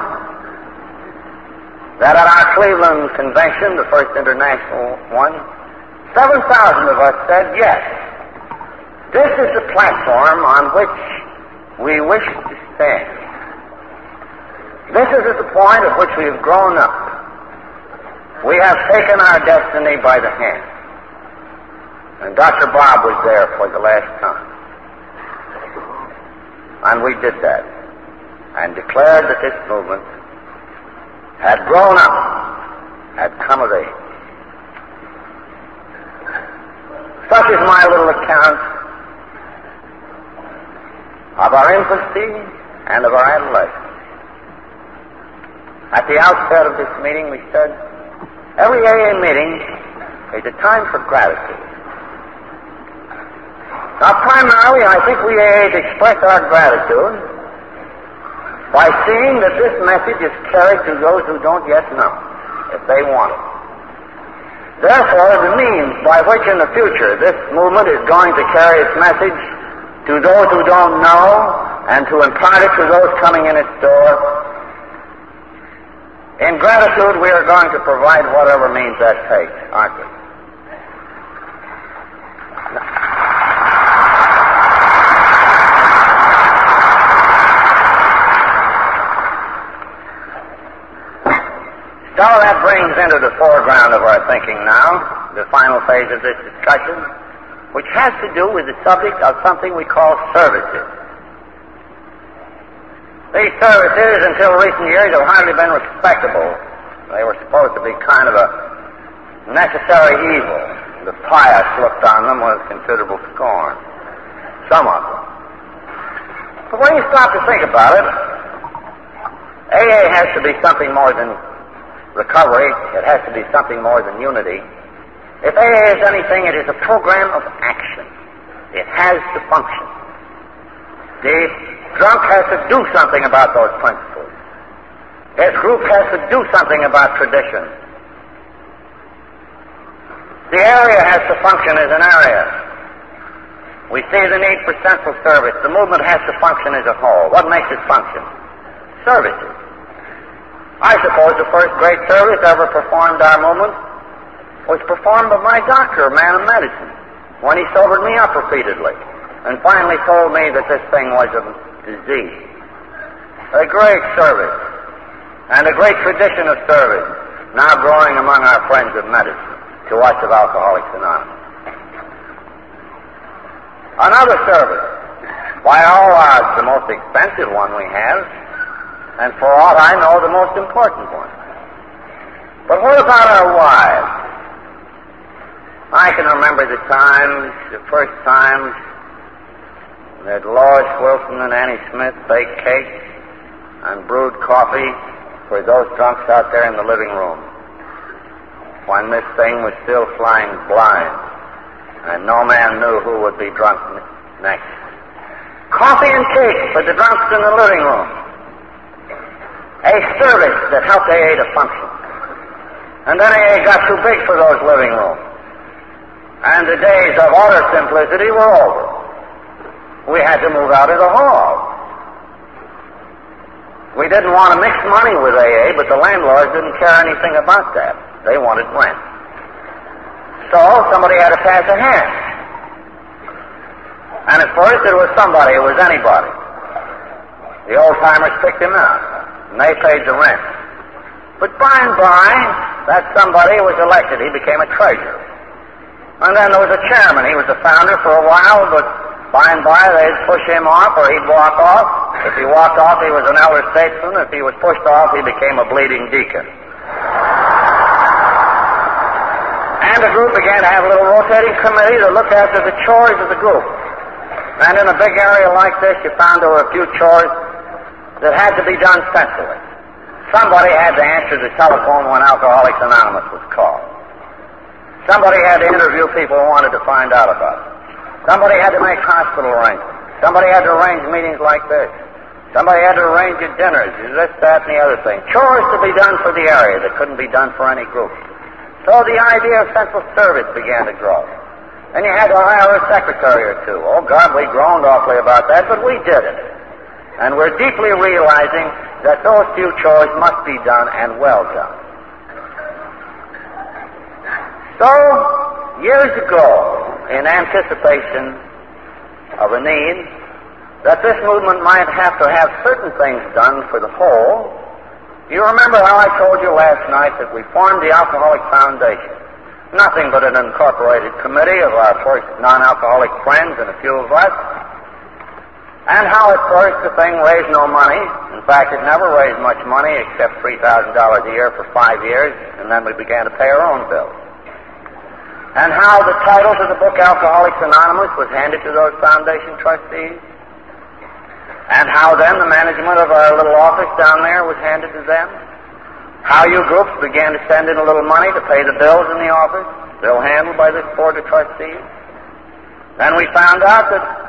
that at our Cleveland convention, the first international one, 7,000 of us said, "Yes, this is the platform on which we wish to stand. This is at the point at which we have grown up. We have taken our destiny by the hand." And Dr. Bob was there for the last time. And we did that and declared that this movement had grown up, had come of age. Such is my little account of our infancy and of our adolescence. At the outset of this meeting, we said, every AA meeting is a time for gratitude. Now, primarily, I think we AAs express our gratitude by seeing that this message is carried to those who don't yet know, if they want it. Therefore, the means by which in the future this movement is going to carry its message to those who don't know and to impart it to those coming in its door, in gratitude we are going to provide whatever means that takes, aren't we? So that brings into the foreground of our thinking now the final phase of this discussion, which has to do with the subject of something we call services. These services, until recent years, have hardly been respectable. They were supposed to be kind of a necessary evil. The pious looked on them with considerable scorn. Some of them. But when you stop to think about it, AA has to be something more than recovery. It has to be something more than unity. If AA is anything, it is a program of action. It has to function. The drunk has to do something about those principles. His group has to do something about tradition. The area has to function as an area. We see the need for central service. The movement has to function as a whole. What makes it function? Services. I suppose the first great service ever performed our movement was performed by my doctor, a man of medicine, when he sobered me up repeatedly and finally told me that this thing was a disease. A great service and a great tradition of service now growing among our friends of medicine, to us of Alcoholics Anonymous. Another service, by all odds the most expensive one we have, and for aught I know, the most important one. But what about our wives? I can remember the first times that Lois Wilson and Annie Smith baked cakes and brewed coffee for those drunks out there in the living room, when this thing was still flying blind, and no man knew who would be drunk next. Coffee and cake for the drunks in the living room. A service that helped AA to function. And then AA got too big for those living rooms. And the days of utter simplicity were over. We had to move out of the hall. We didn't want to mix money with AA, but the landlords didn't care anything about that. They wanted rent. So somebody had to pass a hat. And at first it was somebody, it was anybody. The old-timers picked him out. And they paid the rent. But by and by, that somebody was elected. He became a treasurer. And then there was a chairman. He was the founder for a while, but by and by they'd push him off or he'd walk off. If he walked off, he was an elder statesman. If he was pushed off, he became a bleeding deacon. And the group began to have a little rotating committee to look after the chores of the group. And in a big area like this, you found there were a few chores that had to be done centrally. Somebody had to answer the telephone when Alcoholics Anonymous was called. Somebody had to interview people who wanted to find out about it. Somebody had to make hospital arrangements. Somebody had to arrange meetings like this. Somebody had to arrange your dinners, this, that, and the other thing. Chores to be done for the area that couldn't be done for any group. So the idea of central service began to grow. And you had to hire a secretary or two. Oh, God, we groaned awfully about that, but we did it. And we're deeply realizing that those few chores must be done and well done. So, years ago, in anticipation of a need that this movement might have to have certain things done for the whole, you remember how I told you last night that we formed the Alcoholic Foundation. Nothing but an incorporated committee of our first non-alcoholic friends and a few of us. And how at first the thing raised no money. In fact, it never raised much money except $3,000 a year for 5 years, and then we began to pay our own bills. And how the title to the book Alcoholics Anonymous was handed to those foundation trustees. And how then the management of our little office down there was handed to them. How you groups began to send in a little money to pay the bills in the office, bill handled by this board of trustees. Then we found out that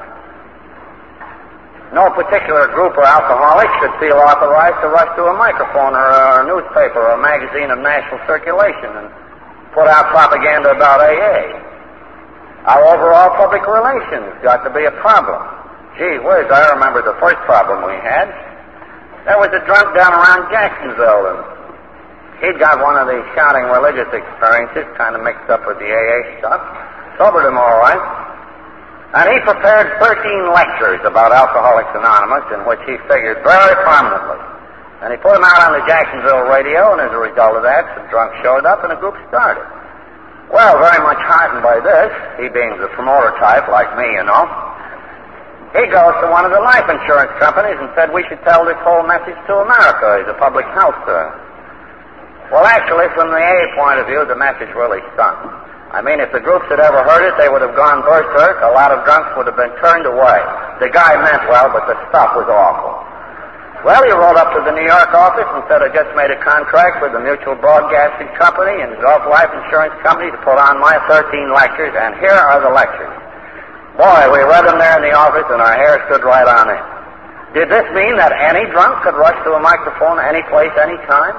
no particular group or alcoholic should feel authorized to rush to a microphone or a newspaper or a magazine of national circulation and put out propaganda about AA. Our overall public relations got to be a problem. Gee whiz, I remember the first problem we had. There was a drunk down around Jacksonville, and he'd got one of these shouting religious experiences kind of mixed up with the AA stuff. Sobered him all right. And he prepared 13 lectures about Alcoholics Anonymous in which he figured very prominently And he put them out on the Jacksonville radio, and as a result of that, some drunks showed up, and a group started. Well, very much heartened by this, he being the promoter type, like me, you know, he goes to one of the life insurance companies and said we should tell this whole message to America. He's a public health. Well, actually, from the AA point of view, the message really stunk. I mean, if the groups had ever heard it, they would have gone berserk. A lot of drunks would have been turned away. The guy meant well, but the stuff was awful. Well, he rolled up to the New York office and said, I just made a contract with the Mutual Broadcasting Company and Gulf Life Insurance Company to put on my 13 lectures, and here are the lectures. Boy, we read them there in the office, and our hair stood right on end. Did this mean that any drunk could rush to a microphone any place, any time?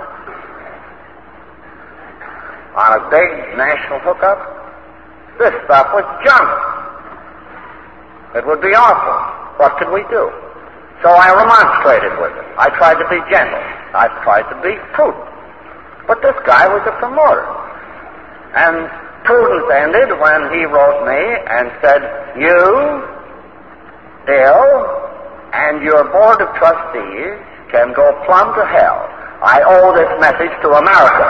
On a big national hookup? This stuff was junk. It would be awful. What could we do? So I remonstrated with him. I tried to be gentle. I tried to be prudent. But this guy was a promoter. And prudence ended when he wrote me and said, you, Bill, and your board of trustees can go plumb to hell. I owe this message to America.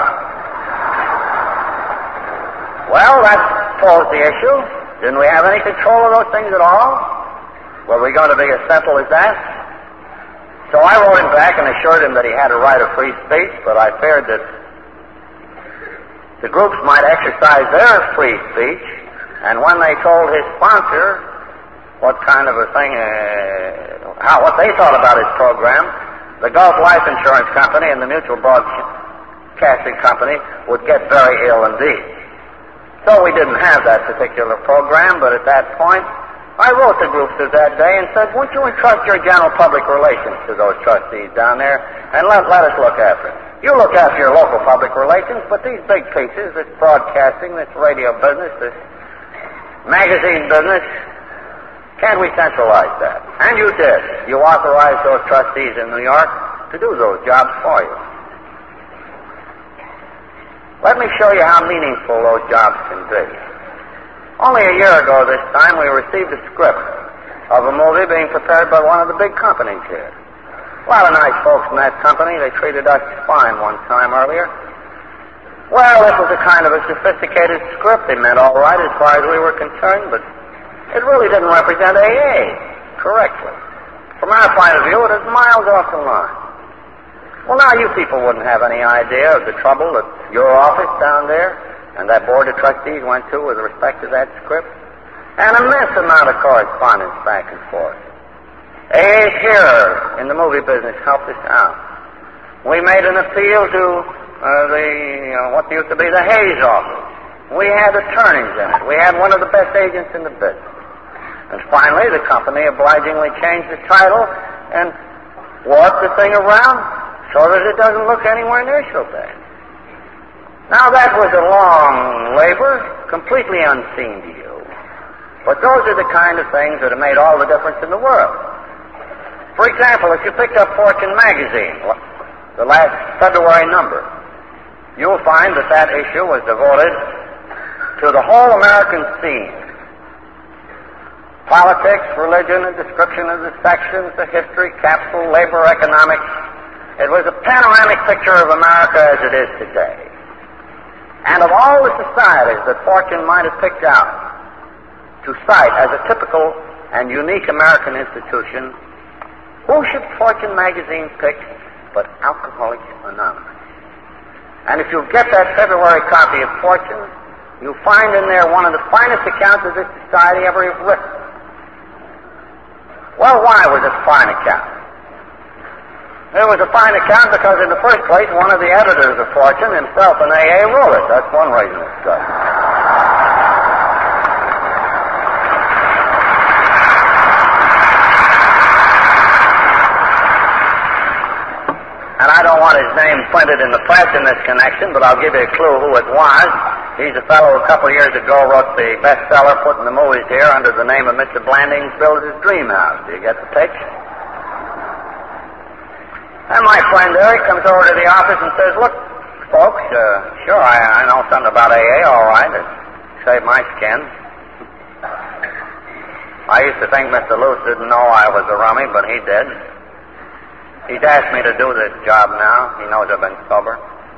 Well, that posed the issue. Didn't we have any control of those things at all? Were we going to be as simple as that? So I wrote him back and assured him that he had a right of free speech, but I feared that the groups might exercise their free speech, and when they told his sponsor what kind of a thing, what they thought about his program, the Gulf Life Insurance Company and the Mutual Broadcasting Company would get very ill indeed. So we didn't have that particular program, but at that point, I wrote the groups of that day and said, won't you entrust your general public relations to those trustees down there, and let us look after it. You look after your local public relations, but these big pieces, this broadcasting, this radio business, this magazine business, can't we centralize that? And you did. You authorized those trustees in New York to do those jobs for you. Let me show you how meaningful those jobs can be. Only a year ago this time, we received a script of a movie being prepared by one of the big companies here. A lot of nice folks in that company. They treated us fine one time earlier. Well, this was a kind of a sophisticated script. They meant all right as far as we were concerned, but it really didn't represent AA correctly. From our point of view, it is miles off the line. Well, now you people wouldn't have any idea of the trouble that your office down there and that board of trustees went to with respect to that script. An immense amount of correspondence back and forth. A.A.'s hearer in the movie business helped us out. We made an appeal to what used to be the Hayes office. We had attorneys in it. We had one of the best agents in the business. And finally, the company obligingly changed the title and warped the thing around so that it doesn't look anywhere near so bad. Now, that was a long labor, completely unseen to you. But those are the kind of things that have made all the difference in the world. For example, if you picked up Fortune magazine, the last February number, you'll find that that issue was devoted to the whole American scene. Politics, religion, a description of the sections, the history, capital, labor, economics. It was a panoramic picture of America as it is today. And of all the societies that Fortune might have picked out to cite as a typical and unique American institution, who should Fortune magazine pick but Alcoholics Anonymous? And if you get that February copy of Fortune, you'll find in there one of the finest accounts of this society ever written. Well, why was it a fine account? It was a fine account because, in the first place, one of the editors of Fortune, himself an AA, wrote it. That's one reason it's good. And I don't want his name printed in the press in this connection, but I'll give you a clue who it was. He's a fellow a couple of years ago wrote the bestseller put in the movies here under the name of Mr. Blandings Builds His Dream House. Do you get the pitch? And my friend Eric comes over to the office and says, look, folks, sure, I know something about AA, all right. It saved my skin. I used to think Mr. Luce didn't know I was a rummy, but he did. He's asked me to do this job now. He knows I've been sober.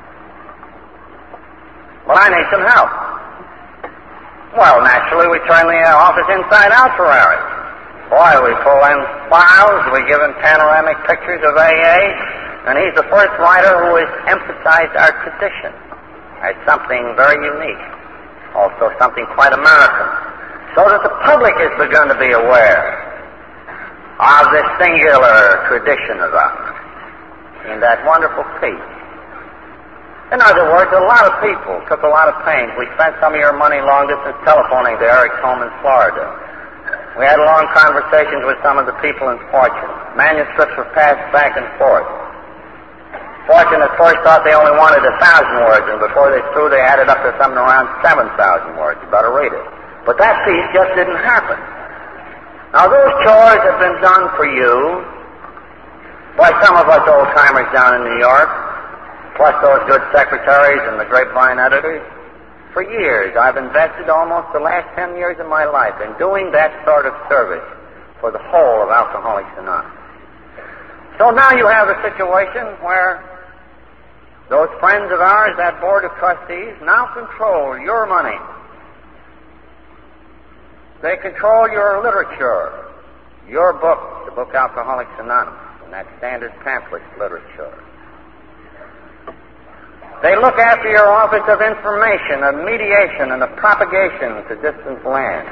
But I need some help. Well, naturally, we turn the office inside out for Eric. Boy, we pull in files, we give him panoramic pictures of AA, and he's the first writer who has emphasized our tradition as something very unique, also something quite American, so that the public has begun to be aware of this singular tradition of ours in that wonderful piece. In other words, a lot of people took a lot of pains. We spent some of your money long-distance telephoning to Eric's home in Florida. We had long conversations with some of the people in Fortune. Manuscripts were passed back and forth. Fortune at first thought they only wanted 1,000 words, and before they threw, they added up to something around 7,000 words. You better read it. But that piece just didn't happen. Now, those chores have been done for you by some of us old-timers down in New York, plus those good secretaries and the grapevine editors. For years, I've invested almost the last 10 years of my life in doing that sort of service for the whole of Alcoholics Anonymous. So now you have a situation where those friends of ours, that board of trustees, now control your money. They control your literature, your book, the book Alcoholics Anonymous, and that standard pamphlet literature. They look after your office of information, of mediation, and of propagation to distant lands.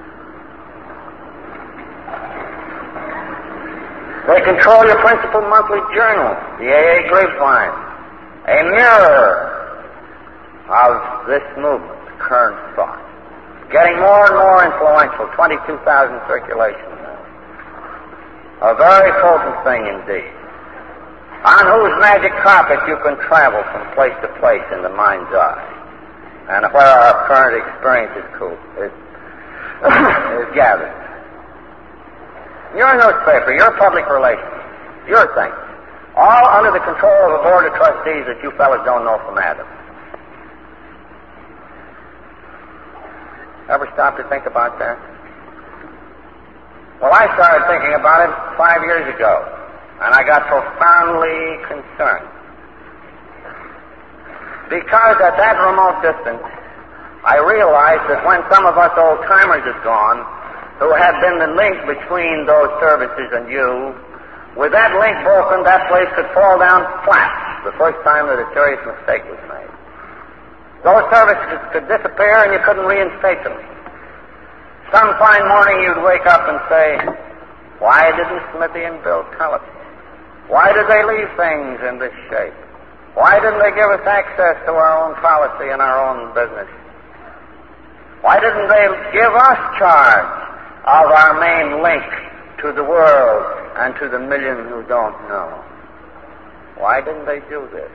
They control your principal monthly journal, the AA Grapevine, a mirror of this movement, current thought. Getting more and more influential, 22,000 circulations now. A very potent thing indeed. On whose magic carpet you can travel from place to place in the mind's eye, and where our current experience is gathered. Your newspaper, your public relations, your things, all under the control of a board of trustees that you fellas don't know from Adam. Ever stop to think about that? Well, I started thinking about it 5 years ago, and I got profoundly concerned. Because at that remote distance, I realized that when some of us old-timers had gone, who had been the link between those services and you, with that link broken, that place could fall down flat the first time that a serious mistake was made. Those services could disappear and you couldn't reinstate them. Some fine morning you'd wake up and say, why didn't Smithy and Bill tell us? Why did they leave things in this shape? Why didn't they give us access to our own policy and our own business? Why didn't they give us charge of our main link to the world and to the million who don't know? Why didn't they do this?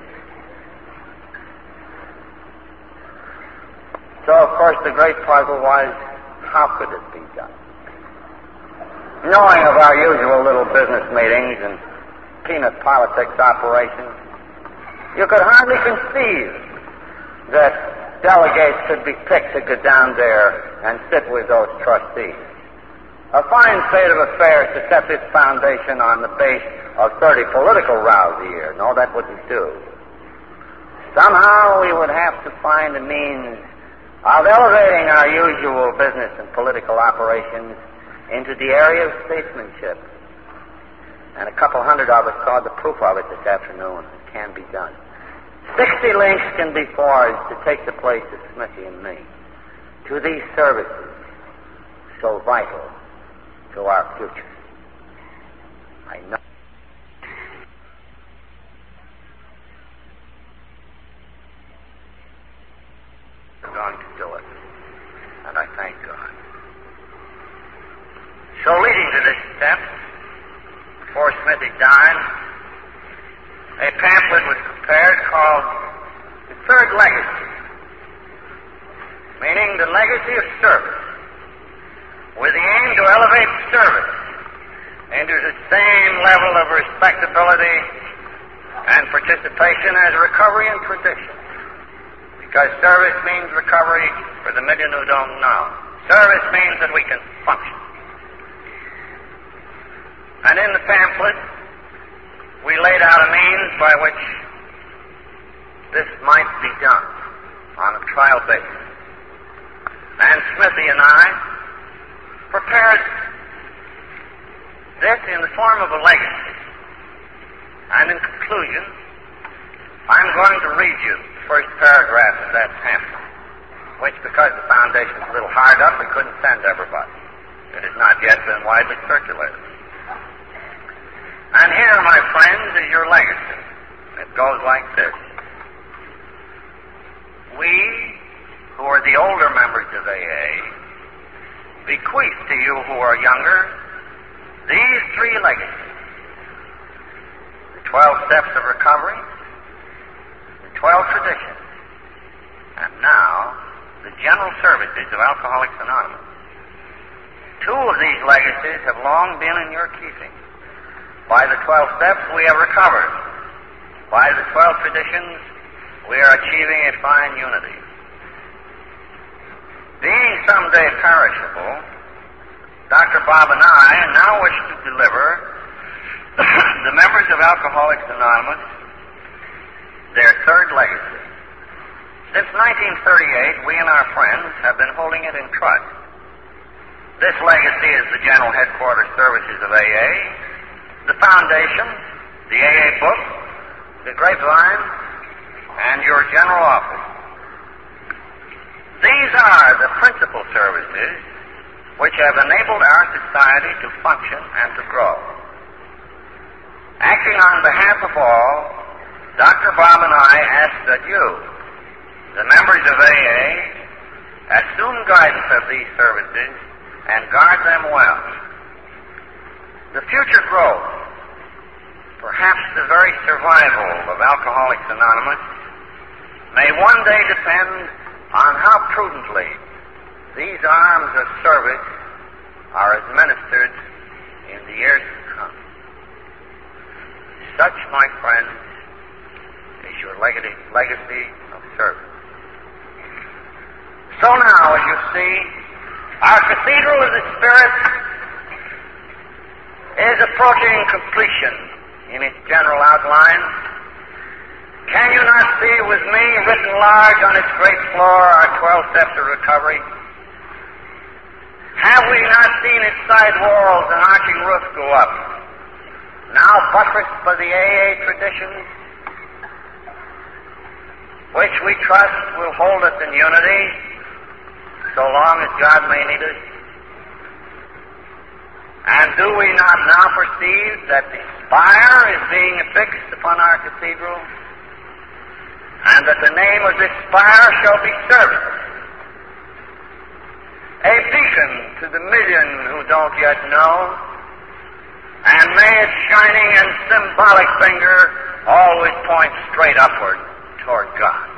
So, of course, the great puzzle was, how could it be done? Knowing of our usual little business meetings and peanut politics operations, you could hardly conceive that delegates could be picked to go down there and sit with those trustees. A fine state of affairs to set this foundation on the base of 30 political rows a year. No, that wouldn't do. Somehow we would have to find a means of elevating our usual business and political operations into the area of statesmanship. And a couple hundred of us saw the proof of it this afternoon. It can be done. 60 links can be forged to take the place of Smithy and me to these services so vital to our future. I know. Going to do it, and I thank God. So leading to this step, before Smithy died, a pamphlet was prepared called The Third Legacy, meaning the legacy of service, with the aim to elevate service into the same level of respectability and participation as recovery and tradition. Because service means recovery for the million who don't know. Service means that we can function. And in the pamphlet, we laid out a means by which this might be done on a trial basis. And Smithy and I prepared this in the form of a legacy. And in conclusion, I'm going to read you the first paragraph of that pamphlet, which, because the foundation's a little hard up, we couldn't send to everybody. It has not yet been widely circulated. And here, my friends, is your legacy. It goes like this. We, who are the older members of AA, bequeath to you who are younger these three legacies: the 12 steps of recovery, the 12 traditions, and now the general services of Alcoholics Anonymous. Two of these legacies have long been in your keeping. By the 12 steps, we have recovered. By the 12 traditions, we are achieving a fine unity. Being someday perishable, Dr. Bob and I now wish to deliver the members of Alcoholics Anonymous their third legacy. Since 1938, we and our friends have been holding it in trust. This legacy is the general headquarters services of AA, the foundation, the AA book, the grapevine, and your general office. These are the principal services which have enabled our society to function and to grow. Acting on behalf of all, Dr. Bob and I ask that you, the members of AA, assume guidance of these services and guard them well. The future growth, perhaps the very survival of Alcoholics Anonymous, may one day depend on how prudently these arms of service are administered in the years to come. Such, my friends, is your legacy of service. So now, as you see, our Cathedral of the Spirit is approaching completion in its general outline. Can you not see with me, written large on its great floor, our 12 steps of recovery? Have we not seen its side walls and arching roof go up, now buttressed by the AA traditions, which we trust will hold us in unity so long as God may need us? And do we not now perceive that the spire is being affixed upon our cathedral, and that the name of this spire shall be service, a beacon to the million who don't yet know, and may its shining and symbolic finger always point straight upward toward God.